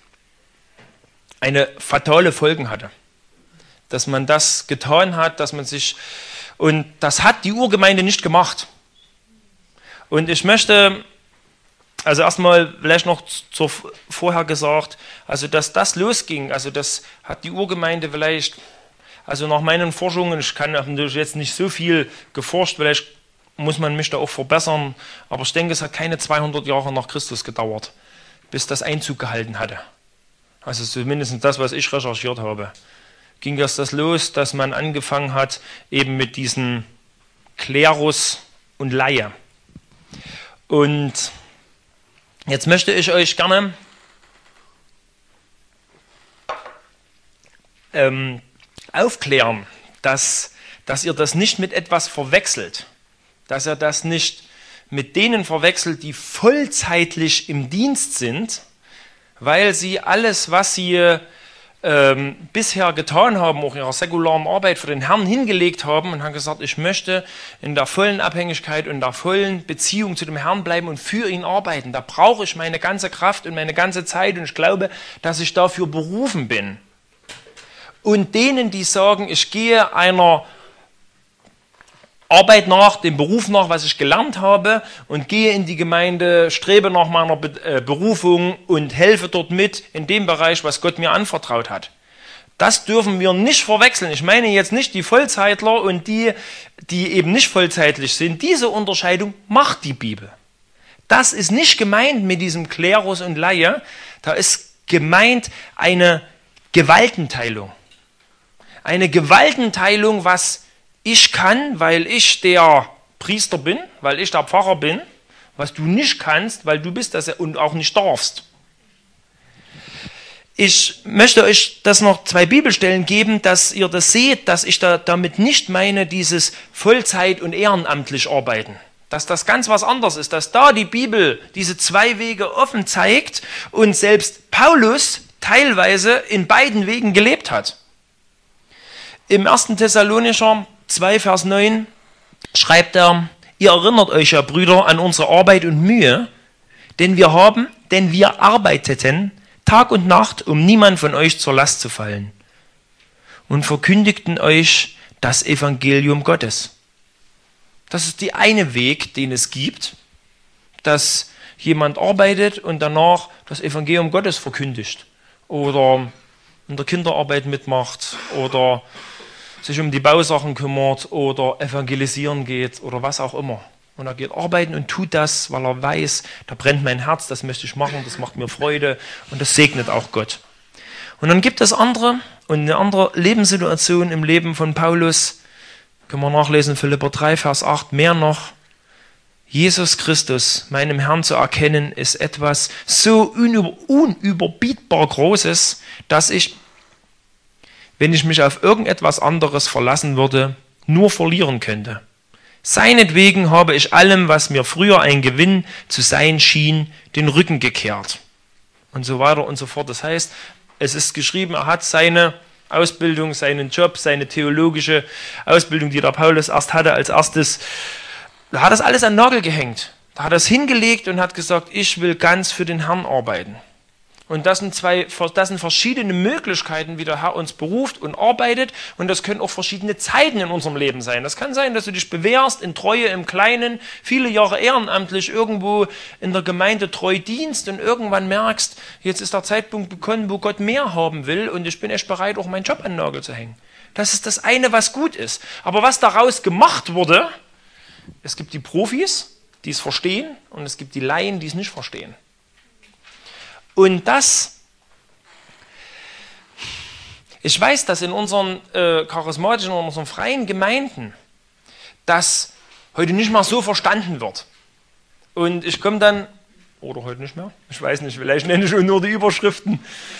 eine fatale Folgen hatte. Dass man das getan hat, dass man sich, und das hat die Urgemeinde nicht gemacht. Und ich möchte, also erstmal vielleicht noch zur, vorher gesagt, also dass das losging, also das hat die Urgemeinde vielleicht, also nach meinen Forschungen, ich kann natürlich jetzt nicht so viel geforscht, vielleicht muss man mich da auch verbessern, aber ich denke, es hat keine zweihundert Jahre nach Christus gedauert, bis das Einzug gehalten hatte. Also zumindest das, was ich recherchiert habe. Ging das das los, dass man angefangen hat, eben mit diesen Klerus und Laie. Und jetzt möchte ich euch gerne ähm, aufklären, dass, dass ihr das nicht mit etwas verwechselt, dass ihr das nicht mit denen verwechselt, die vollzeitlich im Dienst sind, weil sie alles, was sie ähm, bisher getan haben, auch ihrer säkularen Arbeit für den Herrn hingelegt haben und haben gesagt, ich möchte in der vollen Abhängigkeit und der vollen Beziehung zu dem Herrn bleiben und für ihn arbeiten. Da brauche ich meine ganze Kraft und meine ganze Zeit und ich glaube, dass ich dafür berufen bin. Und denen, die sagen, ich gehe einer Arbeit nach, dem Beruf nach, was ich gelernt habe und gehe in die Gemeinde, strebe nach meiner Be- äh, Berufung und helfe dort mit in dem Bereich, was Gott mir anvertraut hat. Das dürfen wir nicht verwechseln. Ich meine jetzt nicht die Vollzeitler und die, die eben nicht vollzeitlich sind. Diese Unterscheidung macht die Bibel. Das ist nicht gemeint mit diesem Klerus und Laie. Da ist gemeint eine Gewaltenteilung. Eine Gewaltenteilung, was ich kann, weil ich der Priester bin, weil ich der Pfarrer bin, was du nicht kannst, weil du bist das und auch nicht darfst. Ich möchte euch das noch zwei Bibelstellen geben, dass ihr das seht, dass ich da damit nicht meine, dieses Vollzeit und ehrenamtlich arbeiten. dass das ganz was anderes ist, dass da die Bibel diese zwei Wege offen zeigt und selbst Paulus teilweise in beiden Wegen gelebt hat. Im ersten Thessalonicher zwei, Vers neun schreibt er, ihr erinnert euch ja, Brüder, an unsere Arbeit und Mühe, denn wir haben, denn wir arbeiteten Tag und Nacht, um niemand von euch zur Last zu fallen und verkündigten euch das Evangelium Gottes. Das ist der eine Weg, den es gibt, dass jemand arbeitet und danach das Evangelium Gottes verkündigt oder in der Kinderarbeit mitmacht oder sich um die Bausachen kümmert oder evangelisieren geht oder was auch immer. Und er geht arbeiten und tut das, weil er weiß, da brennt mein Herz, das möchte ich machen, das macht mir Freude und das segnet auch Gott. Und dann gibt es andere und eine andere Lebenssituation im Leben von Paulus, können wir nachlesen, Philipper drei, Vers acht, mehr noch, Jesus Christus, meinem Herrn zu erkennen, ist etwas so unüber, unüberbietbar Großes, dass ich, wenn ich mich auf irgendetwas anderes verlassen würde, nur verlieren könnte. Seinetwegen habe ich allem, was mir früher ein Gewinn zu sein schien, den Rücken gekehrt. Und so weiter und so fort. Das heißt, es ist geschrieben, er hat seine Ausbildung, seinen Job, seine theologische Ausbildung, die der Paulus erst hatte als erstes, da hat das alles an den Nagel gehängt. Da hat er es hingelegt und hat gesagt, ich will ganz für den Herrn arbeiten. Und das sind zwei, das sind verschiedene Möglichkeiten, wie der Herr uns beruft und arbeitet. Und das können auch verschiedene Zeiten in unserem Leben sein. Das kann sein, dass du dich bewährst in Treue im Kleinen, viele Jahre ehrenamtlich irgendwo in der Gemeinde treu dienst und irgendwann merkst, jetzt ist der Zeitpunkt gekommen, wo Gott mehr haben will und ich bin echt bereit, auch meinen Job an den Nagel zu hängen. Das ist das eine, was gut ist. Aber was daraus gemacht wurde, es gibt die Profis, die es verstehen und es gibt die Laien, die es nicht verstehen. Und das, ich weiß, dass in unseren äh, charismatischen, in unseren freien Gemeinden das heute nicht mehr so verstanden wird. Und ich komme dann, oder heute nicht mehr, ich weiß nicht, vielleicht nenne ich nur die Überschriften,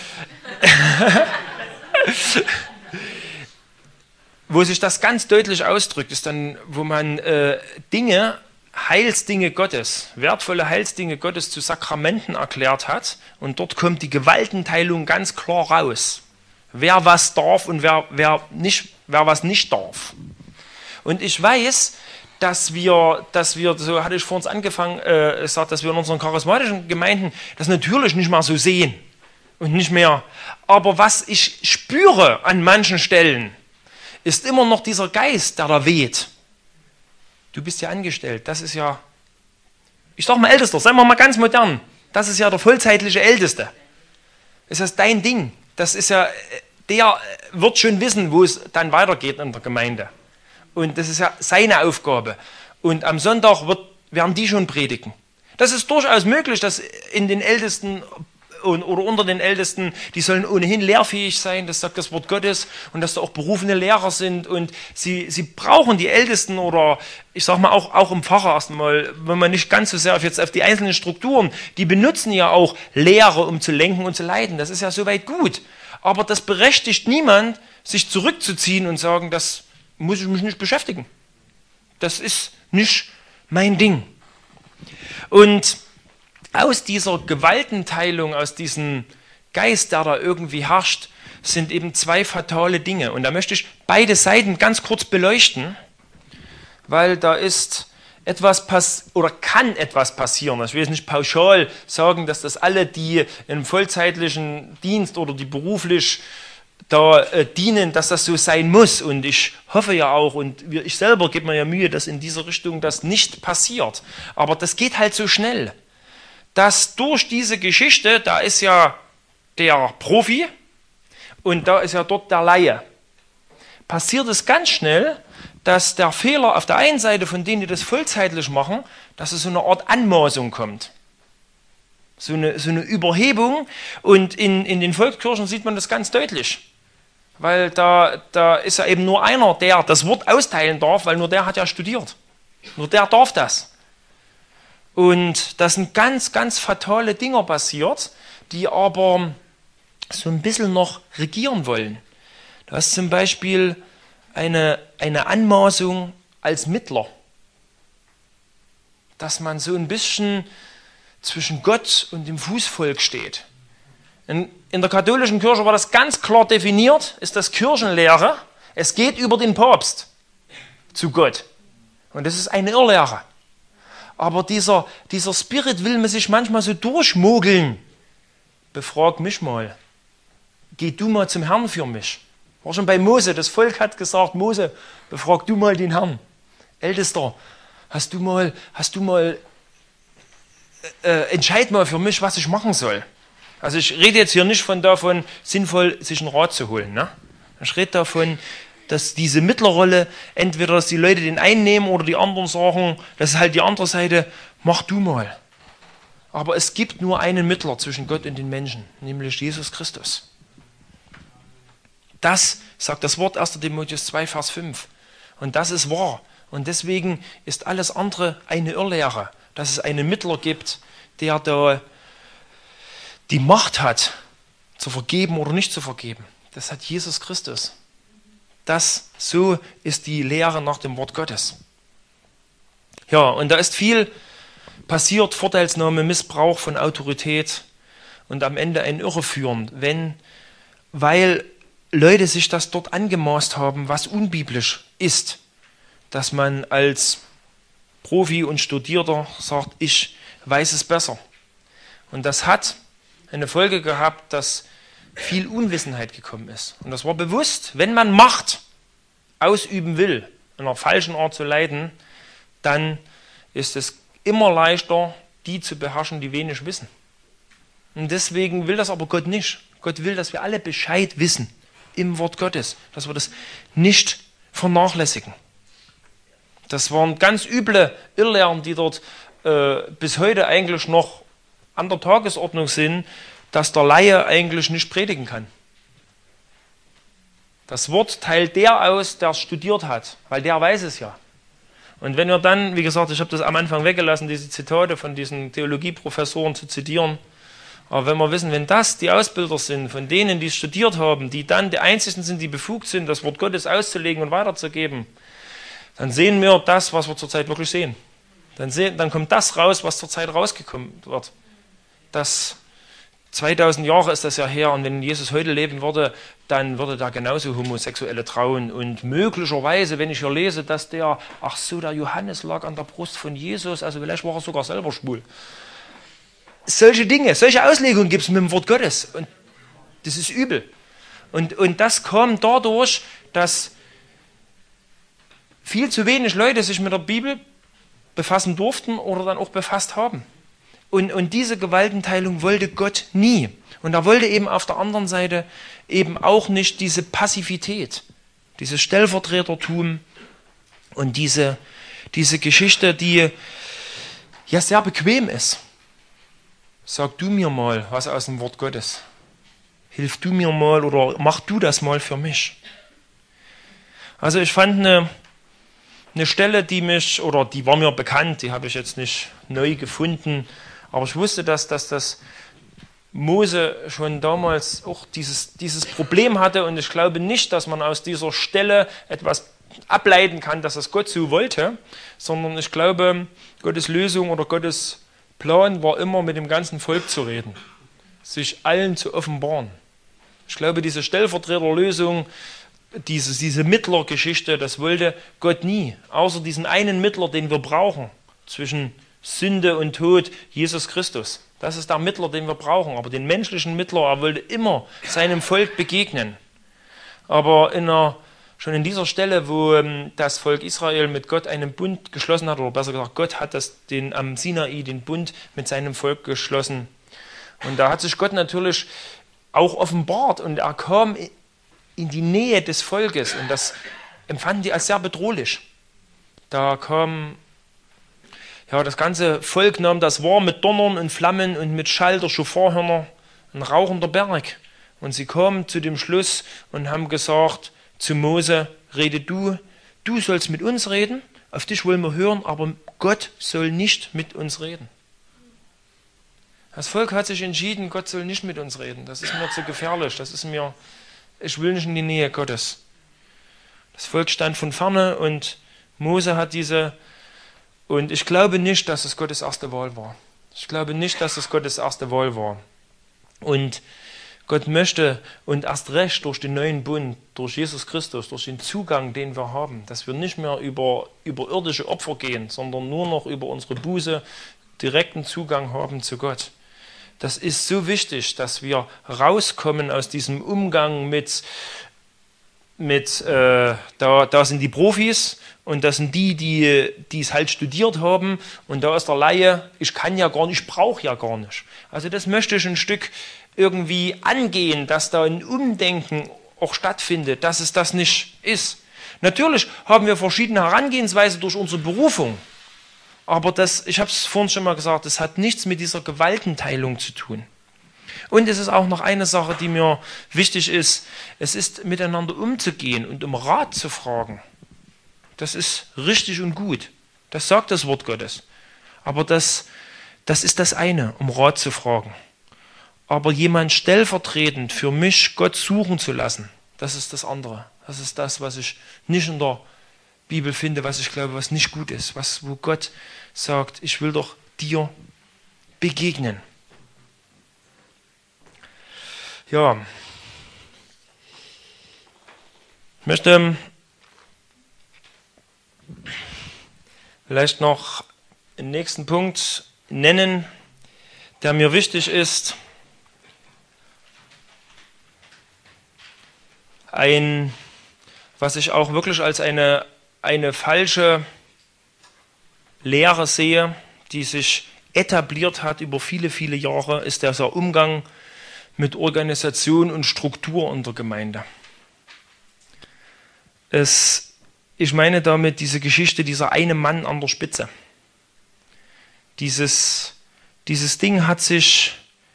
wo sich das ganz deutlich ausdrückt, ist dann, wo man äh, Dinge, Heilsdinge Gottes, wertvolle Heilsdinge Gottes zu Sakramenten erklärt hat und dort kommt die Gewaltenteilung ganz klar raus. Wer was darf und wer, wer, nicht, wer was nicht darf. Und ich weiß, dass wir, dass wir, so hatte ich vor uns angefangen, äh, gesagt, dass wir in unseren charismatischen Gemeinden das natürlich nicht mehr so sehen und nicht mehr. Aber was ich spüre an manchen Stellen, ist immer noch dieser Geist, der da weht. Du bist ja angestellt, das ist ja, ich sag mal Ältester, seien wir mal ganz modern, das ist ja der vollzeitliche Älteste. Das ist dein Ding, das ist ja, der wird schon wissen, wo es dann weitergeht in der Gemeinde. Und das ist ja seine Aufgabe. Und am Sonntag wird, werden die schon predigen. Das ist durchaus möglich, dass in den Ältesten oder unter den Ältesten, die sollen ohnehin lehrfähig sein, das sagt das Wort Gottes, und dass da auch berufene Lehrer sind und sie, sie brauchen die Ältesten oder ich sag mal auch, auch im Pfarrer erstmal, wenn man nicht ganz so sehr auf, jetzt auf die einzelnen Strukturen, die benutzen ja auch Lehre, um zu lenken und zu leiten, das ist ja soweit gut, aber das berechtigt niemand, sich zurückzuziehen und sagen, das muss ich mich nicht beschäftigen, das ist nicht mein Ding. Und aus dieser Gewaltenteilung, aus diesem Geist, der da irgendwie herrscht, sind eben zwei fatale Dinge. Und da möchte ich beide Seiten ganz kurz beleuchten, weil da ist etwas pass- oder kann etwas passieren. Ich will jetzt nicht pauschal sagen, dass das alle, die im vollzeitlichen Dienst oder die beruflich da äh, dienen, dass das so sein muss. Und ich hoffe ja auch, und wir, ich selber gebe mir ja Mühe, dass in dieser Richtung das nicht passiert. Aber das geht halt so schnell, dass durch diese Geschichte, da ist ja der Profi und da ist ja dort der Laie, passiert es ganz schnell, dass der Fehler auf der einen Seite von denen, die das vollzeitlich machen, dass es so eine Art Anmaßung kommt. So eine, so eine Überhebung, und in, in den Volkskirchen sieht man das ganz deutlich. Weil da, da ist ja eben nur einer, der das Wort austeilen darf, weil nur der hat ja studiert. Nur der darf das. Und da sind ganz, ganz fatale Dinge passiert, die aber so ein bisschen noch regieren wollen. Da ist zum Beispiel eine, eine Anmaßung als Mittler. dass man so ein bisschen zwischen Gott und dem Fußvolk steht. In, in der katholischen Kirche war das ganz klar definiert, ist das Kirchenlehre. Es geht über den Papst zu Gott. Und das ist eine Irrlehre. Aber dieser, dieser Spirit will man sich manchmal so durchmogeln. Befrag mich mal. Geh du mal zum Herrn für mich. War schon bei Mose. Das Volk hat gesagt, Mose, befrag du mal den Herrn. Ältester, hast du mal, hast du mal, äh, entscheid mal für mich, was ich machen soll. Also ich rede jetzt hier nicht von davon, sinnvoll sich einen Rat zu holen. Ne? Ich rede davon, dass diese Mittlerrolle, entweder dass die Leute den einen nehmen oder die anderen sagen, das ist halt die andere Seite, mach du mal. Aber es gibt nur einen Mittler zwischen Gott und den Menschen, nämlich Jesus Christus. Das sagt das Wort erster Timotheus zwei, Vers fünf. Und das ist wahr. Und deswegen ist alles andere eine Irrlehre, dass es einen Mittler gibt, der da die Macht hat, zu vergeben oder nicht zu vergeben. Das hat Jesus Christus. Das, so ist die Lehre nach dem Wort Gottes. Ja, und da ist viel passiert, Vorteilsnahme, Missbrauch von Autorität und am Ende ein Irreführen, wenn, weil Leute sich das dort angemaßt haben, was unbiblisch ist, dass man als Profi und Studierter sagt, ich weiß es besser. Und das hat eine Folge gehabt, dass viel Unwissenheit gekommen ist. Und das war bewusst, wenn man Macht ausüben will, in einer falschen Art zu leiten, dann ist es immer leichter, die zu beherrschen, die wenig wissen. Und deswegen will das aber Gott nicht. Gott will, dass wir alle Bescheid wissen im Wort Gottes, dass wir das nicht vernachlässigen. Das waren ganz üble Irrlehren, die dort äh, bis heute eigentlich noch an der Tagesordnung sind, dass der Laie eigentlich nicht predigen kann. Das Wort teilt der aus, der es studiert hat, weil der weiß es ja. Und wenn wir dann, wie gesagt, ich habe das am Anfang weggelassen, diese Zitate von diesen Theologieprofessoren zu zitieren, aber wenn wir wissen, wenn das die Ausbilder sind, von denen, die es studiert haben, die dann die Einzigen sind, die befugt sind, das Wort Gottes auszulegen und weiterzugeben, dann sehen wir das, was wir zurzeit wirklich sehen. Dann, sehen, dann kommt das raus, was zurzeit rausgekommen wird. Das zweitausend Jahre ist das ja her, und wenn Jesus heute leben würde, dann würde da genauso Homosexuelle trauen. Und möglicherweise, wenn ich hier lese, dass der, ach so, der Johannes lag an der Brust von Jesus, also vielleicht war er sogar selber schwul. Solche Dinge, solche Auslegungen gibt es mit dem Wort Gottes. Und das ist übel. Und, und das kam dadurch, dass viel zu wenig Leute sich mit der Bibel befassen durften oder dann auch befasst haben. Und, und diese Gewaltenteilung wollte Gott nie. Und er wollte eben auf der anderen Seite eben auch nicht diese Passivität, dieses Stellvertretertum und diese, diese Geschichte, die ja sehr bequem ist. Sag du mir mal was aus dem Wort Gottes. Hilf du mir mal oder mach du das mal für mich. Also ich fand eine, eine Stelle, die mich, oder die war mir bekannt, die habe ich jetzt nicht neu gefunden, aber ich wusste, dass, dass das Mose schon damals auch dieses, dieses Problem hatte, und ich glaube nicht, dass man aus dieser Stelle etwas ableiten kann, dass es Gott so wollte, sondern ich glaube, Gottes Lösung oder Gottes Plan war immer, mit dem ganzen Volk zu reden, sich allen zu offenbaren. Ich glaube, diese Stellvertreterlösung, diese, diese Mittlergeschichte, das wollte Gott nie, außer diesen einen Mittler, den wir brauchen, zwischen Sünde und Tod, Jesus Christus. Das ist der Mittler, den wir brauchen. Aber den menschlichen Mittler, er wollte immer seinem Volk begegnen. Aber in einer, schon in dieser Stelle, wo ähm, das Volk Israel mit Gott einen Bund geschlossen hat, oder besser gesagt, Gott hat das den, am Sinai den Bund mit seinem Volk geschlossen. Und da hat sich Gott natürlich auch offenbart, und er kam in die Nähe des Volkes, und das empfanden die als sehr bedrohlich. Da kam Ja, das ganze Volk nahm das wahr mit Donnern und Flammen und mit Schall der Schofarhörner, ein rauchender Berg. Und sie kamen zu dem Schluss und haben gesagt zu Mose, rede du, du sollst mit uns reden, auf dich wollen wir hören, aber Gott soll nicht mit uns reden. Das Volk hat sich entschieden, Gott soll nicht mit uns reden. Das ist mir zu gefährlich, das ist mir, ich will nicht in die Nähe Gottes. Das Volk stand von ferne, und Mose hat diese Und ich glaube nicht, dass es Gottes erste Wahl war. Ich glaube nicht, dass es Gottes erste Wahl war. Und Gott möchte, und erst recht durch den neuen Bund, durch Jesus Christus, durch den Zugang, den wir haben, dass wir nicht mehr über, über irdische Opfer gehen, sondern nur noch über unsere Buße direkten Zugang haben zu Gott. Das ist so wichtig, dass wir rauskommen aus diesem Umgang mit, mit äh, da, da sind die Profis und das sind die, die die es halt studiert haben, und da ist der Laie, ich kann ja gar nicht, ich brauche ja gar nicht. Also das möchte ich ein Stück irgendwie angehen, dass da ein Umdenken auch stattfindet, dass es das nicht ist. Natürlich haben wir verschiedene Herangehensweisen durch unsere Berufung, aber das, ich habe es vorhin schon mal gesagt, das hat nichts mit dieser Gewaltenteilung zu tun. Und es ist auch noch eine Sache, die mir wichtig ist, es ist miteinander umzugehen und um Rat zu fragen. Das ist richtig und gut, das sagt das Wort Gottes. Aber das, das ist das eine, um Rat zu fragen. Aber jemand stellvertretend für mich Gott suchen zu lassen, das ist das andere. Das ist das, was ich nicht in der Bibel finde, was ich glaube, was nicht gut ist. Was, wo Gott sagt, ich will doch dir begegnen. Ja, ich möchte vielleicht noch einen nächsten Punkt nennen, der mir wichtig ist. Ein, was ich auch wirklich als eine, eine falsche Lehre sehe, die sich etabliert hat über viele, viele Jahre, ist dieser Umgang mit Organisation und Struktur in der Gemeinde. Es, ich meine damit diese Geschichte, dieser eine Mann an der Spitze. Dieses, dieses Ding hat sich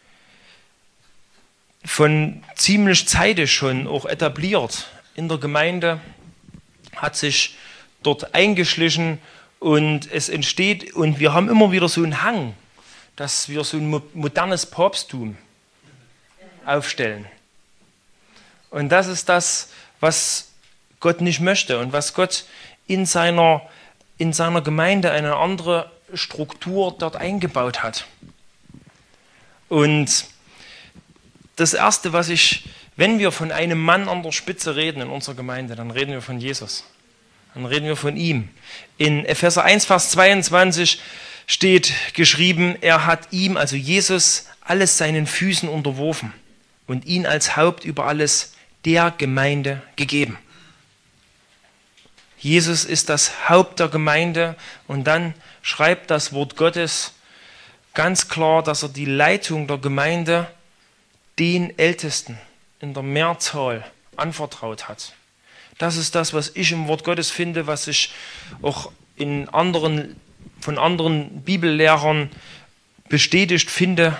von ziemlich zeitig schon auch etabliert in der Gemeinde, hat sich dort eingeschlichen und es entsteht, und wir haben immer wieder so einen Hang, dass wir so ein modernes Papsttum aufstellen. Und das ist das, was Gott nicht möchte und was Gott in seiner, in seiner Gemeinde eine andere Struktur dort eingebaut hat. Und das Erste, was ich, wenn wir von einem Mann an der Spitze reden in unserer Gemeinde, dann reden wir von Jesus. Dann reden wir von ihm. In Epheser eins, Vers zweiundzwanzig steht geschrieben, er hat ihm, also Jesus, alles seinen Füßen unterworfen und ihn als Haupt über alles der Gemeinde gegeben. Jesus ist das Haupt der Gemeinde, und dann schreibt das Wort Gottes ganz klar, dass er die Leitung der Gemeinde den Ältesten in der Mehrzahl anvertraut hat. Das ist das, was ich im Wort Gottes finde, was ich auch in anderen, von anderen Bibellehrern bestätigt finde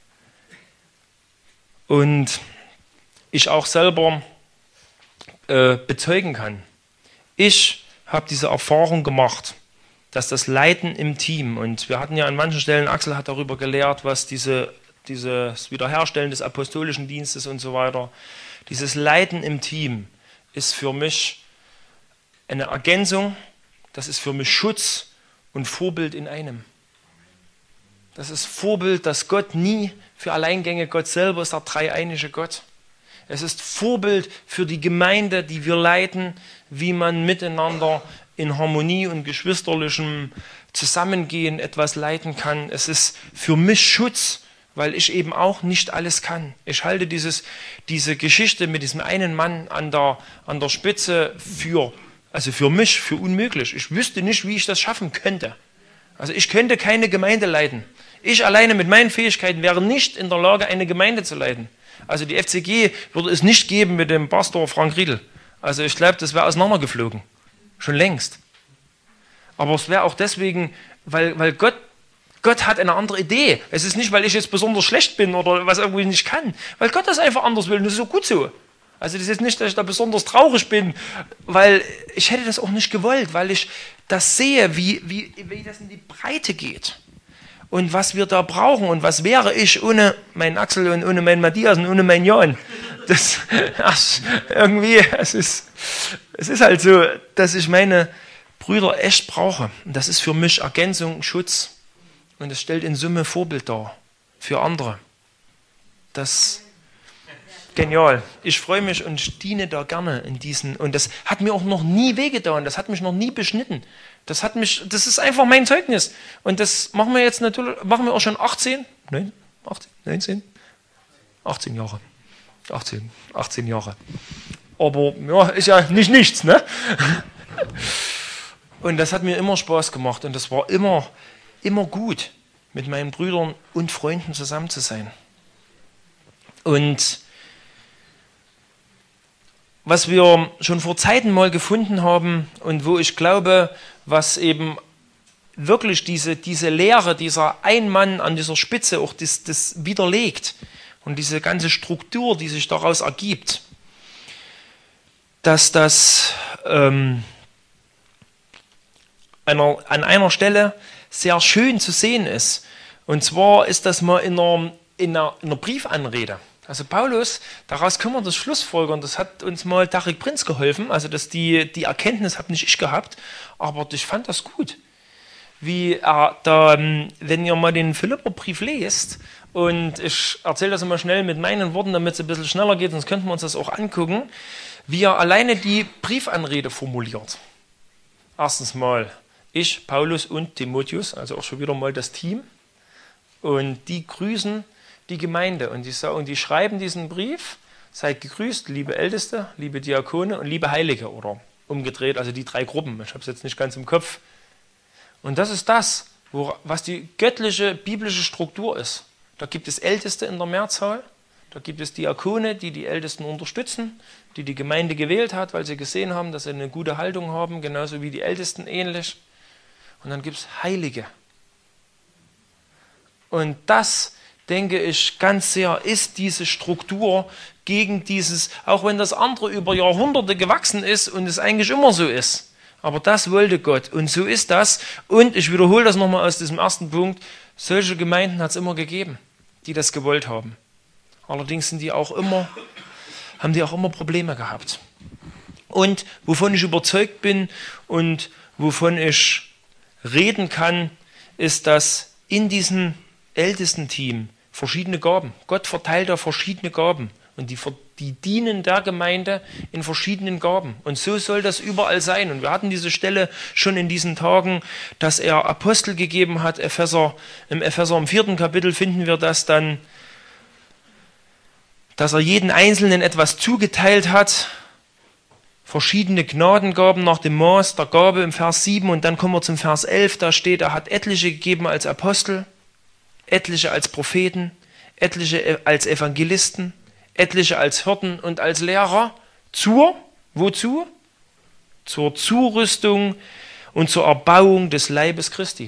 und ich auch selber äh, bezeugen kann. Ich habe diese Erfahrung gemacht, dass das Leiten im Team, und wir hatten ja an manchen Stellen, Axel hat darüber gelehrt, was diese dieses Wiederherstellen des apostolischen Dienstes und so weiter. Dieses Leiten im Team ist für mich eine Ergänzung, das ist für mich Schutz und Vorbild in einem. Das ist Vorbild, dass Gott nie für Alleingänge, Gott selber ist der dreieinige Gott. Es ist Vorbild für die Gemeinde, die wir leiten, wie man miteinander in Harmonie und geschwisterlichem Zusammengehen etwas leiten kann. Es ist für mich Schutz, weil ich eben auch nicht alles kann. Ich halte dieses, diese Geschichte mit diesem einen Mann an der, an der Spitze für, also für mich, für unmöglich. Ich wüsste nicht, wie ich das schaffen könnte. Also ich könnte keine Gemeinde leiten. Ich alleine mit meinen Fähigkeiten wäre nicht in der Lage, eine Gemeinde zu leiten. Also die F C G würde es nicht geben mit dem Pastor Frank Riedel. Also ich glaube, das wäre auseinandergeflogen. Schon längst. Aber es wäre auch deswegen, weil, weil Gott Gott hat eine andere Idee. Es ist nicht, weil ich jetzt besonders schlecht bin oder was irgendwie nicht kann, weil Gott das einfach anders will und das ist so gut so. Also das ist nicht, dass ich da besonders traurig bin, weil ich hätte das auch nicht gewollt, weil ich das sehe, wie, wie, wie das in die Breite geht und was wir da brauchen und was wäre ich ohne meinen Axel und ohne meinen Matthias und ohne meinen Jan. Das, ach, irgendwie, es ist, es ist halt so, dass ich meine, Brüder echt brauche. Und das ist für mich Ergänzung, Schutz. Und es stellt in Summe Vorbild dar für andere. Das genial. Ich freue mich und ich diene da gerne in diesen. Und das hat mir auch noch nie wehgetan. Das hat mich noch nie beschnitten. Das hat mich, das ist einfach mein Zeugnis. Und das machen wir jetzt natürlich, machen wir auch schon achtzehn, nein, achtzehn, neunzehn, achtzehn Jahre. achtzehn, achtzehn Jahre. Aber ja, ist ja nicht nichts, ne? Und das hat mir immer Spaß gemacht. Und das war immer, immer gut, mit meinen Brüdern und Freunden zusammen zu sein. Und was wir schon vor Zeiten mal gefunden haben und wo ich glaube, was eben wirklich diese, diese Lehre, dieser ein Mann an dieser Spitze auch das, das widerlegt und diese ganze Struktur, die sich daraus ergibt, dass das ähm, einer, an einer Stelle sehr schön zu sehen ist. Und zwar ist das mal in einer, in einer, in einer Briefanrede. Also Paulus, daraus können wir das schlussfolgern, das hat uns mal Tarek Prinz geholfen, also dass die, die Erkenntnis habe nicht ich gehabt, aber ich fand das gut. Wie er da, wenn ihr mal den Philipperbrief lest, und ich erzähle das immer schnell mit meinen Worten, damit es ein bisschen schneller geht, sonst könnten wir uns das auch angucken, wie er alleine die Briefanrede formuliert. Erstens mal ich, Paulus und Timotheus, also auch schon wieder mal das Team, und die grüßen die Gemeinde und die, sagen, die schreiben diesen Brief, seid gegrüßt, liebe Älteste, liebe Diakone und liebe Heilige, oder umgedreht, also die drei Gruppen, ich habe es jetzt nicht ganz im Kopf. Und das ist das, wo, was die göttliche, biblische Struktur ist. Da gibt es Älteste in der Mehrzahl, da gibt es Diakone, die die Ältesten unterstützen, die die Gemeinde gewählt hat, weil sie gesehen haben, dass sie eine gute Haltung haben, genauso wie die Ältesten ähnlich. Und dann gibt es Heilige. Und das, denke ich, ganz sehr ist diese Struktur gegen dieses, auch wenn das andere über Jahrhunderte gewachsen ist und es eigentlich immer so ist. Aber das wollte Gott und so ist das. Und ich wiederhole das nochmal aus diesem ersten Punkt, solche Gemeinden hat es immer gegeben, die das gewollt haben. Allerdings sind die auch immer, haben die auch immer Probleme gehabt. Und wovon ich überzeugt bin und wovon ich reden kann, ist, dass in diesem Ältestenteam verschiedene Gaben. Gott verteilt da verschiedene Gaben und die, die dienen der Gemeinde in verschiedenen Gaben. Und so soll das überall sein. Und wir hatten diese Stelle schon in diesen Tagen, dass er Apostel gegeben hat. Epheser, im Epheser im vierten Kapitel finden wir das dann, dass er jeden Einzelnen etwas zugeteilt hat. Verschiedene Gnadengaben nach dem Maß der Gabe im Vers sieben. Und dann kommen wir zum Vers elf. Da steht, er hat etliche gegeben als Apostel, etliche als Propheten, etliche als Evangelisten, etliche als Hirten und als Lehrer. Zur, wozu? Zur Zurüstung und zur Erbauung des Leibes Christi.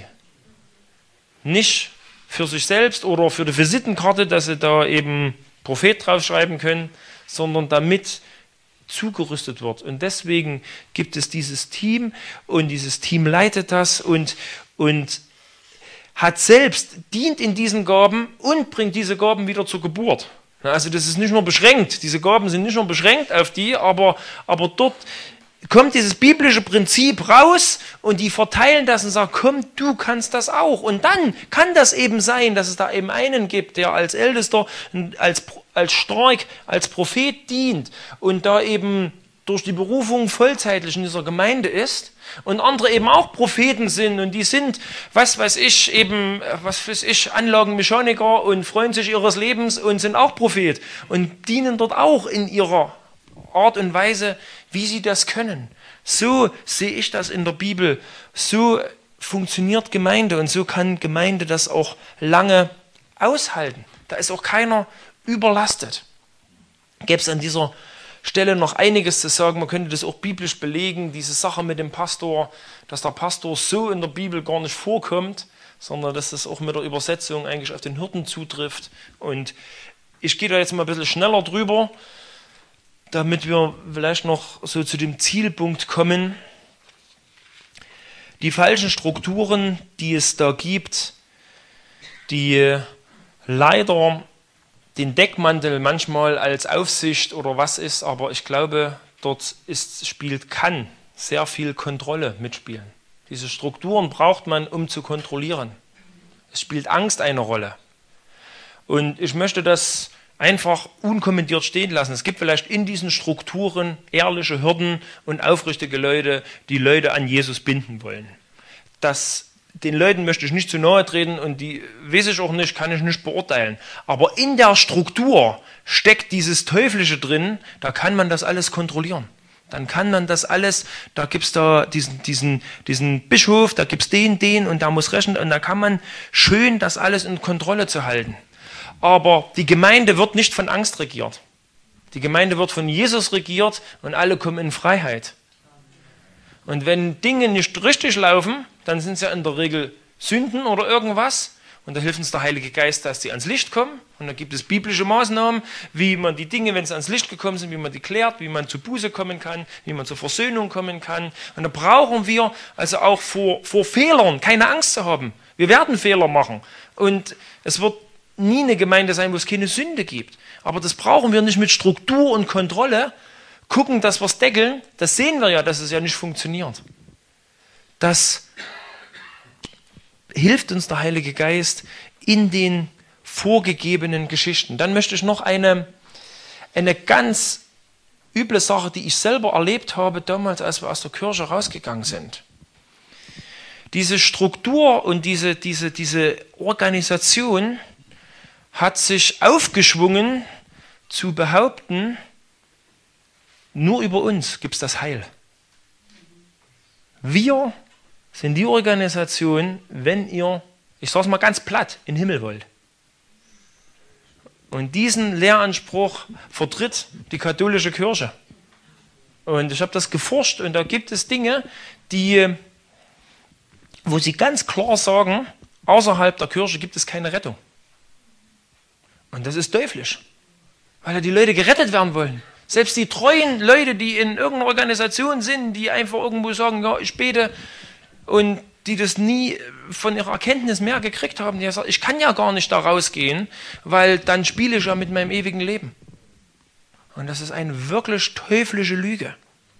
Nicht für sich selbst oder für die Visitenkarte, dass sie da eben Prophet draufschreiben können, sondern damit zugerüstet wird. Und deswegen gibt es dieses Team und dieses Team leitet das und, und hat selbst, dient in diesen Gaben und bringt diese Gaben wieder zur Geburt. Also das ist nicht nur beschränkt, diese Gaben sind nicht nur beschränkt auf die, aber, aber dort kommt dieses biblische Prinzip raus und die verteilen das und sagen, komm, du kannst das auch. Und dann kann das eben sein, dass es da eben einen gibt, der als Ältester, als, als Stark, als Prophet dient und da eben durch die Berufung vollzeitlich in dieser Gemeinde ist und andere eben auch Propheten sind und die sind, was weiß ich, eben, was weiß ich, Anlagenmechaniker und freuen sich ihres Lebens und sind auch Prophet und dienen dort auch in ihrer Art und Weise, wie sie das können. So sehe ich das in der Bibel. So funktioniert Gemeinde und so kann Gemeinde das auch lange aushalten. Da ist auch keiner überlastet. Gäbe es an dieser Stelle noch einiges zu sagen, man könnte das auch biblisch belegen, diese Sache mit dem Pastor, dass der Pastor so in der Bibel gar nicht vorkommt, sondern dass das auch mit der Übersetzung eigentlich auf den Hirten zutrifft. Und ich gehe da jetzt mal ein bisschen schneller drüber, damit wir vielleicht noch so zu dem Zielpunkt kommen. Die falschen Strukturen, die es da gibt, die leider den Deckmantel manchmal als Aufsicht oder was ist, aber ich glaube, dort ist, spielt kann sehr viel Kontrolle mitspielen. Diese Strukturen braucht man, um zu kontrollieren. Es spielt Angst eine Rolle. Und ich möchte das einfach unkommentiert stehen lassen. Es gibt vielleicht in diesen Strukturen ehrliche Hirten und aufrichtige Leute, die Leute an Jesus binden wollen. Das, den Leuten möchte ich nicht zu nahe treten und die weiß ich auch nicht, kann ich nicht beurteilen. Aber in der Struktur steckt dieses Teuflische drin, da kann man das alles kontrollieren. Dann kann man das alles, da gibt es da diesen, diesen, diesen Bischof, da gibt es den, den und da muss rechnen und da kann man schön das alles in Kontrolle zu halten. Aber die Gemeinde wird nicht von Angst regiert. Die Gemeinde wird von Jesus regiert und alle kommen in Freiheit. Und wenn Dinge nicht richtig laufen, dann sind es ja in der Regel Sünden oder irgendwas. Und da hilft uns der Heilige Geist, dass sie ans Licht kommen. Und da gibt es biblische Maßnahmen, wie man die Dinge, wenn sie ans Licht gekommen sind, wie man die klärt, wie man zu Buße kommen kann, wie man zur Versöhnung kommen kann. Und da brauchen wir also auch vor, vor Fehlern keine Angst zu haben. Wir werden Fehler machen. Und es wird nie eine Gemeinde sein, wo es keine Sünde gibt. Aber das brauchen wir nicht mit Struktur und Kontrolle. Gucken, dass wir es deckeln. Das sehen wir ja, dass es ja nicht funktioniert. Das hilft uns der Heilige Geist in den vorgegebenen Geschichten. Dann möchte ich noch eine, eine ganz üble Sache, die ich selber erlebt habe, damals, als wir aus der Kirche rausgegangen sind. Diese Struktur und diese, diese, diese Organisation hat sich aufgeschwungen zu behaupten, nur über uns gibt es das Heil. Wir sind die Organisation, wenn ihr, ich sage es mal ganz platt, in den Himmel wollt. Und diesen Lehranspruch vertritt die katholische Kirche. Und ich habe das geforscht und da gibt es Dinge, die, wo sie ganz klar sagen, außerhalb der Kirche gibt es keine Rettung. Und das ist teuflisch, weil ja die Leute gerettet werden wollen. Selbst die treuen Leute, die in irgendeiner Organisation sind, die einfach irgendwo sagen, ja, ich bete, und die das nie von ihrer Erkenntnis mehr gekriegt haben, die sagen, ich kann ja gar nicht da rausgehen, weil dann spiele ich ja mit meinem ewigen Leben. Und das ist eine wirklich teuflische Lüge.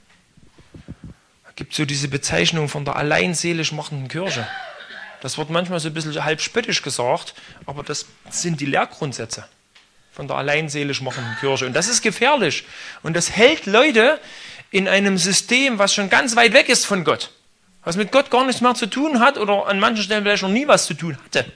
Es gibt so diese Bezeichnung von der allein selig machenden Kirche. Das wird manchmal so ein bisschen halb spöttisch gesagt, aber das sind die Lehrgrundsätze von der allein selig machenden Kirche. Und das ist gefährlich. Und das hält Leute in einem System, was schon ganz weit weg ist von Gott. Was mit Gott gar nichts mehr zu tun hat oder an manchen Stellen vielleicht noch nie was zu tun hatte.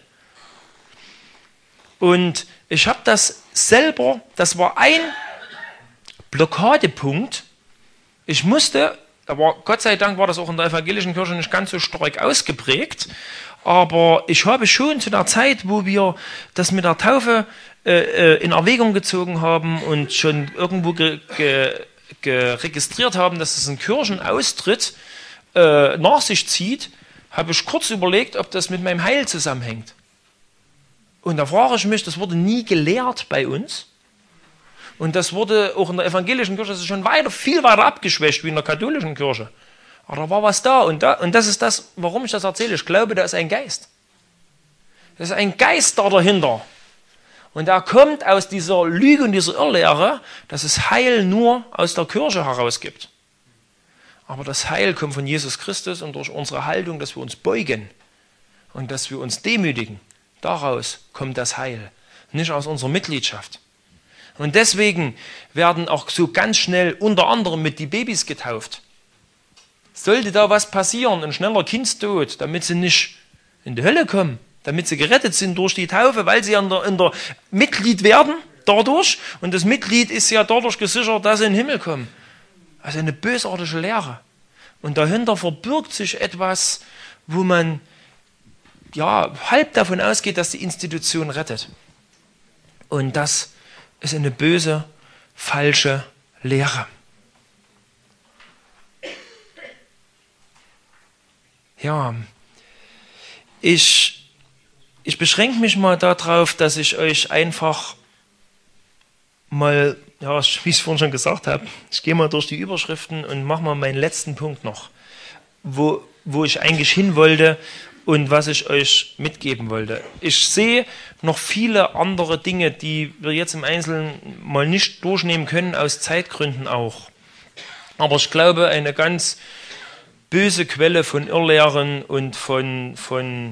Und ich habe das selber, das war ein Blockadepunkt. Ich musste, aber Gott sei Dank war das auch in der evangelischen Kirche nicht ganz so stark ausgeprägt, aber ich habe schon zu der Zeit, wo wir das mit der Taufe äh, in Erwägung gezogen haben und schon irgendwo ge, ge, geregistriert haben, dass es ein Kirchenaustritt äh, nach sich zieht, habe ich kurz überlegt, ob das mit meinem Heil zusammenhängt. Und da frage ich mich, das wurde nie gelehrt bei uns. Und das wurde auch in der evangelischen Kirche, das ist schon weiter, viel weiter abgeschwächt wie in der katholischen Kirche. Aber da war was da. Und, da. und das ist das, warum ich das erzähle. Ich glaube, da ist ein Geist. Da ist ein Geist da dahinter. Und der kommt aus dieser Lüge und dieser Irrlehre, dass es Heil nur aus der Kirche heraus gibt. Aber das Heil kommt von Jesus Christus und durch unsere Haltung, dass wir uns beugen und dass wir uns demütigen. Daraus kommt das Heil, nicht aus unserer Mitgliedschaft. Und deswegen werden auch so ganz schnell unter anderem mit die Babys getauft. Sollte da was passieren, ein schneller Kindstod, damit sie nicht in die Hölle kommen, damit sie gerettet sind durch die Taufe, weil sie in der, in der Mitglied werden dadurch. Und das Mitglied ist ja dadurch gesichert, dass sie in den Himmel kommen. Also eine bösartige Lehre. Und dahinter verbirgt sich etwas, wo man ja halb davon ausgeht, dass die Institution rettet. Und das ist eine böse, falsche Lehre. Ja, ich, ich beschränke mich mal darauf, dass ich euch einfach mal, ja, wie ich es vorhin schon gesagt habe, ich gehe mal durch die Überschriften und mache mal meinen letzten Punkt noch, wo, wo ich eigentlich hin wollte und was ich euch mitgeben wollte. Ich sehe noch viele andere Dinge, die wir jetzt im Einzelnen mal nicht durchnehmen können, aus Zeitgründen auch. Aber ich glaube, eine ganz böse Quelle von Irrlehren und von, von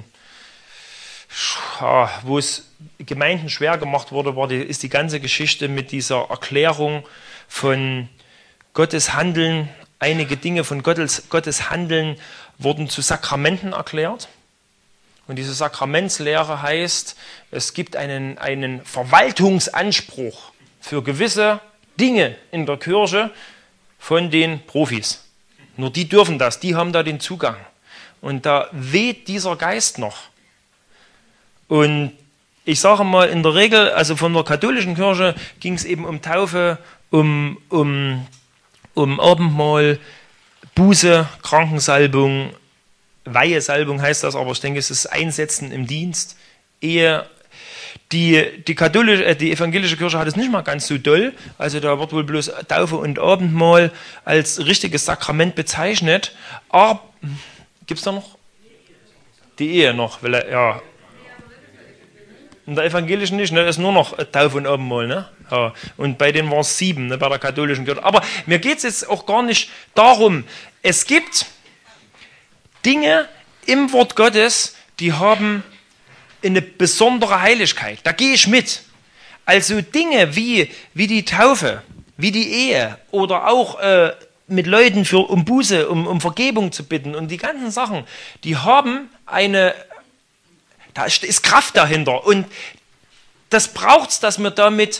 ja, wo es Gemeinden schwer gemacht wurde, war die, ist die ganze Geschichte mit dieser Erklärung von Gottes Handeln. Einige Dinge von Gottes, Gottes Handeln wurden zu Sakramenten erklärt. Und diese Sakramentslehre heißt, es gibt einen, einen Verwaltungsanspruch für gewisse Dinge in der Kirche von den Profis. Nur die dürfen das, die haben da den Zugang. Und da weht dieser Geist noch. Und ich sage mal, in der Regel, also von der katholischen Kirche ging es eben um Taufe, um, um, um Abendmahl, Buße, Krankensalbung, Weihesalbung heißt das, aber ich denke, es ist Einsetzen im Dienst. Ehe die, die, katholische, äh, die evangelische Kirche hat es nicht mal ganz so doll, also da wird wohl bloß Taufe und Abendmahl als richtiges Sakrament bezeichnet. Aber, gibt es da noch? Die Ehe noch, weil er, ja. In der evangelischen nicht, ne? Das ist nur noch Taufe und Abendmahl, ne? Ja. Und bei denen waren es sieben, ne? Bei der katholischen Kirche. Aber mir geht es jetzt auch gar nicht darum, es gibt Dinge im Wort Gottes, die haben eine besondere Heiligkeit. Da gehe ich mit. Also Dinge wie, wie die Taufe, wie die Ehe oder auch äh, mit Leuten für, um Buße, um, um Vergebung zu bitten und die ganzen Sachen, die haben eine, da ist Kraft dahinter. Und das braucht es, dass wir damit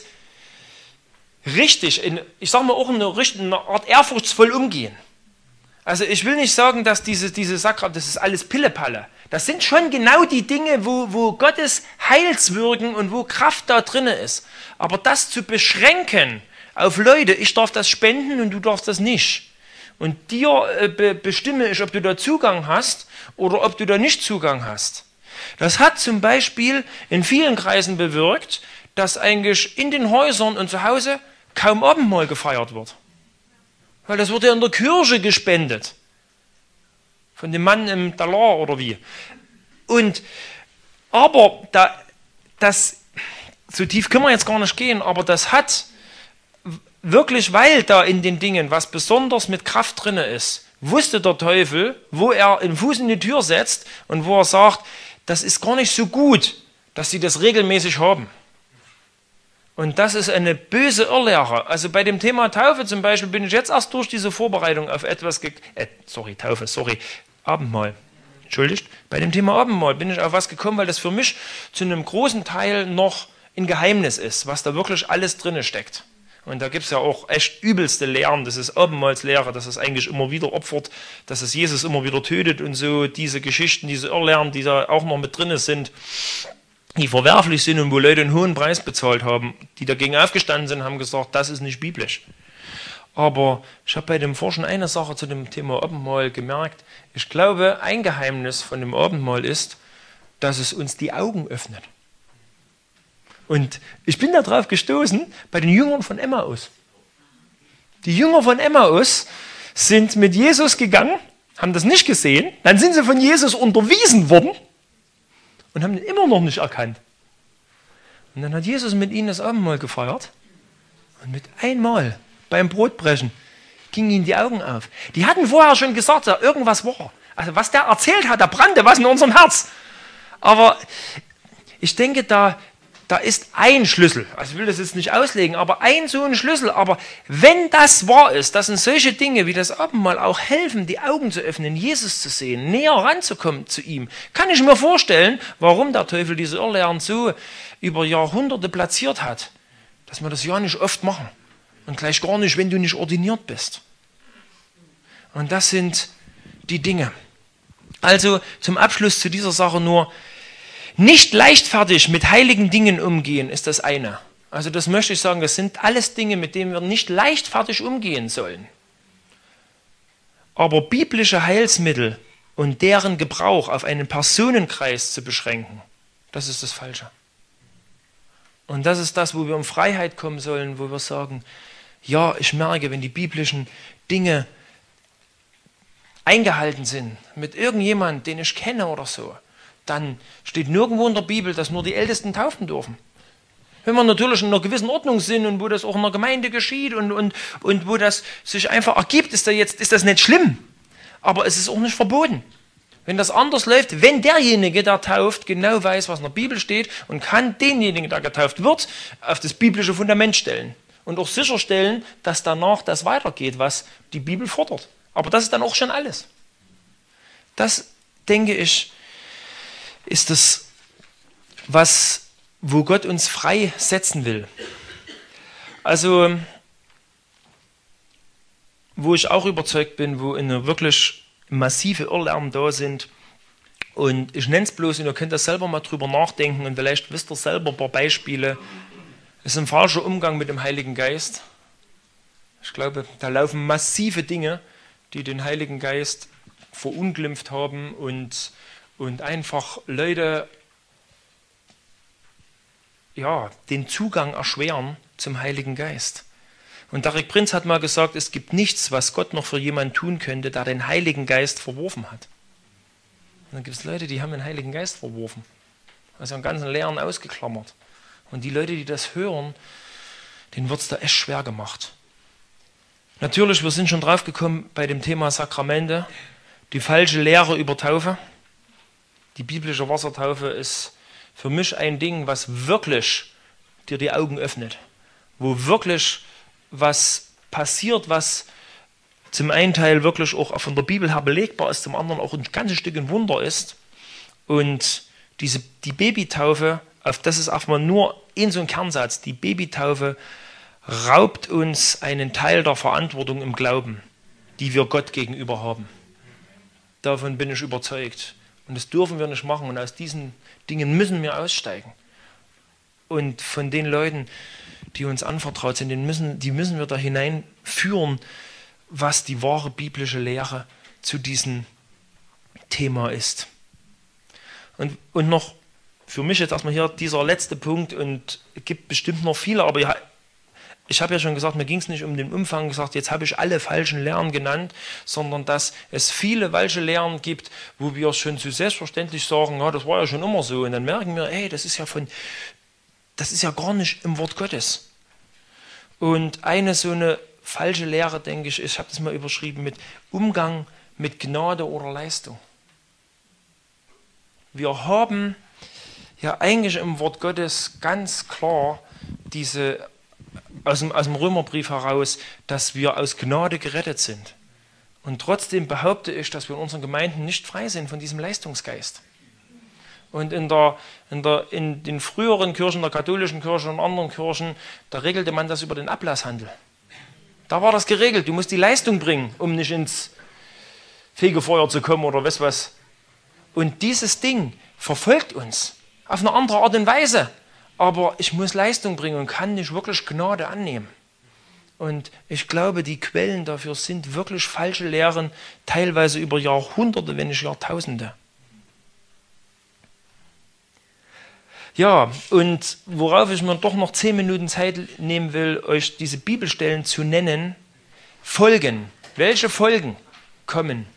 richtig, in, ich sage mal auch in einer, in einer Art ehrfurchtsvoll umgehen. Also ich will nicht sagen, dass diese, diese Sakra, das ist alles Pillepalle. Das sind schon genau die Dinge, wo, wo Gottes Heilswirken und wo Kraft da drin ist. Aber das zu beschränken auf Leute, ich darf das spenden und du darfst das nicht. Und dir äh, be, bestimme ich, ob du da Zugang hast oder ob du da nicht Zugang hast. Das hat zum Beispiel in vielen Kreisen bewirkt, dass eigentlich in den Häusern und zu Hause kaum Abendmahl gefeiert wird. Weil das wird ja in der Kirche gespendet. Von dem Mann im Talar oder wie. Und, aber, da, das, so tief können wir jetzt gar nicht gehen, aber das hat wirklich, weil da in den Dingen was besonders mit Kraft drin ist, wusste der Teufel, wo er den Fuß in die Tür setzt und wo er sagt, das ist gar nicht so gut, dass sie das regelmäßig haben. Und das ist eine böse Irrlehre. Also bei dem Thema Taufe zum Beispiel bin ich jetzt erst durch diese Vorbereitung auf etwas, ge äh, sorry, Taufe, sorry, Abendmahl, entschuldigt. Bei dem Thema Abendmahl bin ich auf was gekommen, weil das für mich zu einem großen Teil noch ein Geheimnis ist, was da wirklich alles drin steckt. Und da gibt es ja auch echt übelste Lehren, das ist Abendmahlslehre, dass es eigentlich immer wieder opfert, dass es Jesus immer wieder tötet und so, diese Geschichten, diese Irrlehren, die da auch noch mit drin sind, die verwerflich sind und wo Leute einen hohen Preis bezahlt haben, die dagegen aufgestanden sind, haben gesagt, das ist nicht biblisch. Aber ich habe bei dem Forschen eine Sache zu dem Thema Abendmahl gemerkt. Ich glaube, ein Geheimnis von dem Abendmahl ist, dass es uns die Augen öffnet. Und ich bin darauf gestoßen bei den Jüngern von Emmaus. Die Jünger von Emmaus sind mit Jesus gegangen, haben das nicht gesehen, dann sind sie von Jesus unterwiesen worden und haben ihn immer noch nicht erkannt. Und dann hat Jesus mit ihnen das Abendmahl gefeiert und mit einmal beim Brotbrechen gingen ihnen die Augen auf. Die hatten vorher schon gesagt, da irgendwas war. Also was der erzählt hat, da brannte was in unserem Herz. Aber ich denke, da, da ist ein Schlüssel. Also ich will das jetzt nicht auslegen, aber ein so ein Schlüssel. Aber wenn das wahr ist, dass uns solche Dinge wie das Abendmahl auch helfen, die Augen zu öffnen, Jesus zu sehen, näher ranzukommen zu ihm, kann ich mir vorstellen, warum der Teufel diese Irrlehren so über Jahrhunderte platziert hat, dass wir das ja nicht oft machen. Und gleich gar nicht, wenn du nicht ordiniert bist. Und das sind die Dinge. Also zum Abschluss zu dieser Sache nur, nicht leichtfertig mit heiligen Dingen umgehen ist das eine. Also das möchte ich sagen, das sind alles Dinge, mit denen wir nicht leichtfertig umgehen sollen. Aber biblische Heilsmittel und deren Gebrauch auf einen Personenkreis zu beschränken, das ist das Falsche. Und das ist das, wo wir in Freiheit kommen sollen, wo wir sagen, ja, ich merke, wenn die biblischen Dinge eingehalten sind, mit irgendjemandem, den ich kenne oder so, dann steht nirgendwo in der Bibel, dass nur die Ältesten taufen dürfen. Wenn wir natürlich in einer gewissen Ordnung sind und wo das auch in der Gemeinde geschieht und, und, und wo das sich einfach ergibt, ist, da jetzt, ist das nicht schlimm. aber es ist auch nicht verboten. Wenn das anders läuft, wenn derjenige, der tauft, genau weiß, was in der Bibel steht und kann denjenigen, der getauft wird, auf das biblische Fundament stellen und auch sicherstellen, dass danach das weitergeht, was die Bibel fordert. Aber das ist dann auch schon alles. Das, denke ich, ist das, was, wo Gott uns frei setzen will. Also, wo ich auch überzeugt bin, wo eine wirklich massive Irrlehren da sind. Und ich nenne es bloß, und ihr könnt das selber mal drüber nachdenken und vielleicht wisst ihr selber ein paar Beispiele. Es ist ein falscher Umgang mit dem Heiligen Geist. Ich glaube, da laufen massive Dinge, die den Heiligen Geist verunglimpft haben und, und einfach Leute ja, den Zugang erschweren zum Heiligen Geist. Und Derek Prinz hat mal gesagt, es gibt nichts, was Gott noch für jemanden tun könnte, der den Heiligen Geist verworfen hat. Und dann gibt es Leute, die haben den Heiligen Geist verworfen. Also einen ganzen Lehren ausgeklammert. Und die Leute, die das hören, denen wird es da echt schwer gemacht. Natürlich, wir sind schon drauf gekommen bei dem Thema Sakramente, die falsche Lehre über Taufe. Die biblische Wassertaufe ist für mich ein Ding, was wirklich dir die Augen öffnet. Wo wirklich was passiert, was zum einen Teil wirklich auch von der Bibel her belegbar ist, zum anderen auch ein ganzes Stück ein Wunder ist. Und diese, die Babytaufe, auf das ist erstmal nur in so ein Kernsatz, die Babytaufe raubt uns einen Teil der Verantwortung im Glauben, die wir Gott gegenüber haben. Davon bin ich überzeugt. Und das dürfen wir nicht machen. Und aus diesen Dingen müssen wir aussteigen. Und von den Leuten, die uns anvertraut sind, den müssen, die müssen wir da hineinführen, was die wahre biblische Lehre zu diesem Thema ist. Und, und noch für mich jetzt erstmal hier dieser letzte Punkt, und es gibt bestimmt noch viele, aber ja, ich habe ja schon gesagt, mir ging es nicht um den Umfang, gesagt, jetzt habe ich alle falschen Lehren genannt, sondern dass es viele falsche Lehren gibt, wo wir schon so selbstverständlich sagen, ja, das war ja schon immer so. Und dann merken wir, ey, das ist ja von, das ist ja gar nicht im Wort Gottes. Und eine so eine falsche Lehre, denke ich, ich habe das mal überschrieben mit Umgang mit Gnade oder Leistung. Wir haben ja eigentlich im Wort Gottes ganz klar diese Aus dem, aus dem Römerbrief heraus, dass wir aus Gnade gerettet sind. Und trotzdem behaupte ich, dass wir in unseren Gemeinden nicht frei sind von diesem Leistungsgeist. Und in, der, in, der, in den früheren Kirchen, der katholischen Kirche und anderen Kirchen, da regelte man das über den Ablasshandel. Da war das geregelt. Du musst die Leistung bringen, um nicht ins Fegefeuer zu kommen oder was was. Und dieses Ding verfolgt uns auf eine andere Art und Weise. Aber ich muss Leistung bringen und kann nicht wirklich Gnade annehmen. Und ich glaube, die Quellen dafür sind wirklich falsche Lehren, teilweise über Jahrhunderte, wenn nicht Jahrtausende. Ja, und worauf ich mir doch noch zehn Minuten Zeit nehmen will, euch diese Bibelstellen zu nennen, Folgen. Welche Folgen kommen?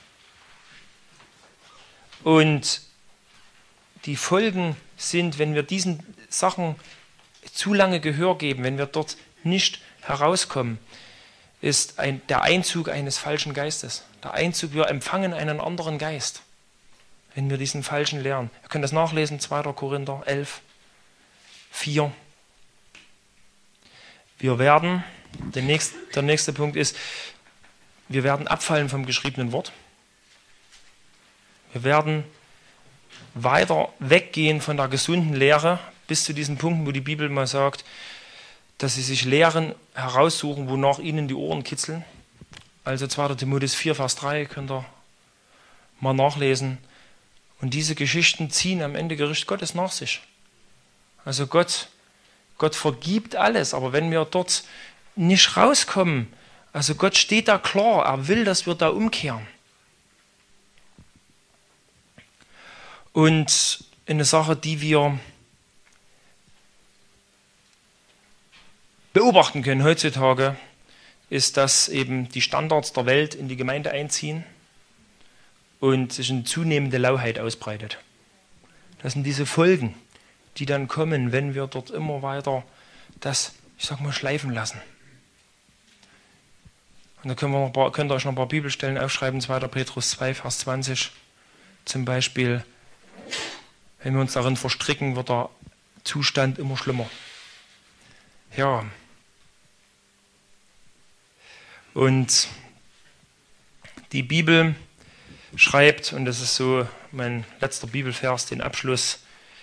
Und die Folgen sind, wenn wir diesen Sachen zu lange Gehör geben, wenn wir dort nicht herauskommen, ist ein, der Einzug eines falschen Geistes. Der Einzug, wir empfangen einen anderen Geist, wenn wir diesen falschen lehren. Ihr könnt das nachlesen, zweiter Korinther elf, vier. Wir werden, der nächste, der nächste Punkt ist, wir werden abfallen vom geschriebenen Wort. Wir werden weiter weggehen von der gesunden Lehre bis zu diesen Punkten, wo die Bibel mal sagt, dass sie sich Lehren heraussuchen, wonach ihnen die Ohren kitzeln. Also zweiter Timotheus vier, Vers drei könnt ihr mal nachlesen. Und diese Geschichten ziehen am Ende Gericht Gottes nach sich. Also Gott, Gott vergibt alles, aber wenn wir dort nicht rauskommen, also Gott steht da klar, er will, dass wir da umkehren. Und eine Sache, die wir beobachten können heutzutage, ist, dass eben die Standards der Welt in die Gemeinde einziehen und sich eine zunehmende Lauheit ausbreitet. Das sind diese Folgen, die dann kommen, wenn wir dort immer weiter das, ich sag mal, schleifen lassen. Und da können wir noch ein paar, könnt ihr euch noch ein paar Bibelstellen aufschreiben, zweiter Petrus zwei, Vers zwanzig. Zum Beispiel, wenn wir uns darin verstricken, wird der Zustand immer schlimmer. Ja. Und die Bibel schreibt, und das ist so mein letzter Bibelvers, den Abschluss: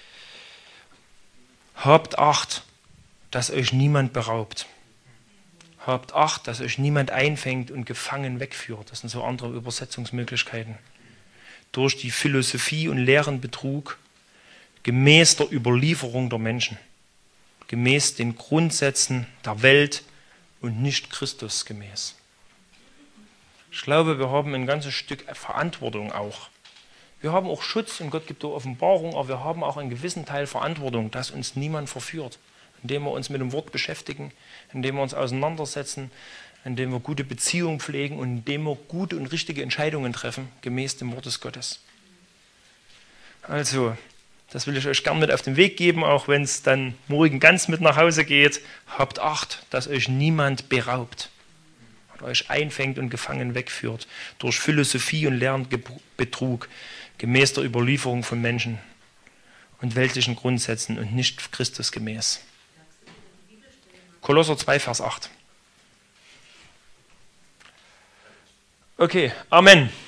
Habt Acht, dass euch niemand beraubt. Habt Acht, dass euch niemand einfängt und gefangen wegführt. Das sind so andere Übersetzungsmöglichkeiten. Durch die Philosophie und leeren Betrug, gemäß der Überlieferung der Menschen, gemäß den Grundsätzen der Welt und nicht Christus gemäß. Ich glaube, wir haben ein ganzes Stück Verantwortung auch. Wir haben auch Schutz und Gott gibt auch Offenbarung, aber wir haben auch einen gewissen Teil Verantwortung, dass uns niemand verführt, indem wir uns mit dem Wort beschäftigen, indem wir uns auseinandersetzen, indem wir gute Beziehungen pflegen und indem wir gute und richtige Entscheidungen treffen, gemäß dem Wort des Gottes. Also, das will ich euch gern mit auf den Weg geben, auch wenn es dann morgen ganz mit nach Hause geht. Habt Acht, dass euch niemand beraubt, euch einfängt und gefangen wegführt, durch Philosophie und Lernbetrug, gemäß der Überlieferung von Menschen und weltlichen Grundsätzen und nicht Christus gemäß. Kolosser zwei, Vers acht. Okay, Amen.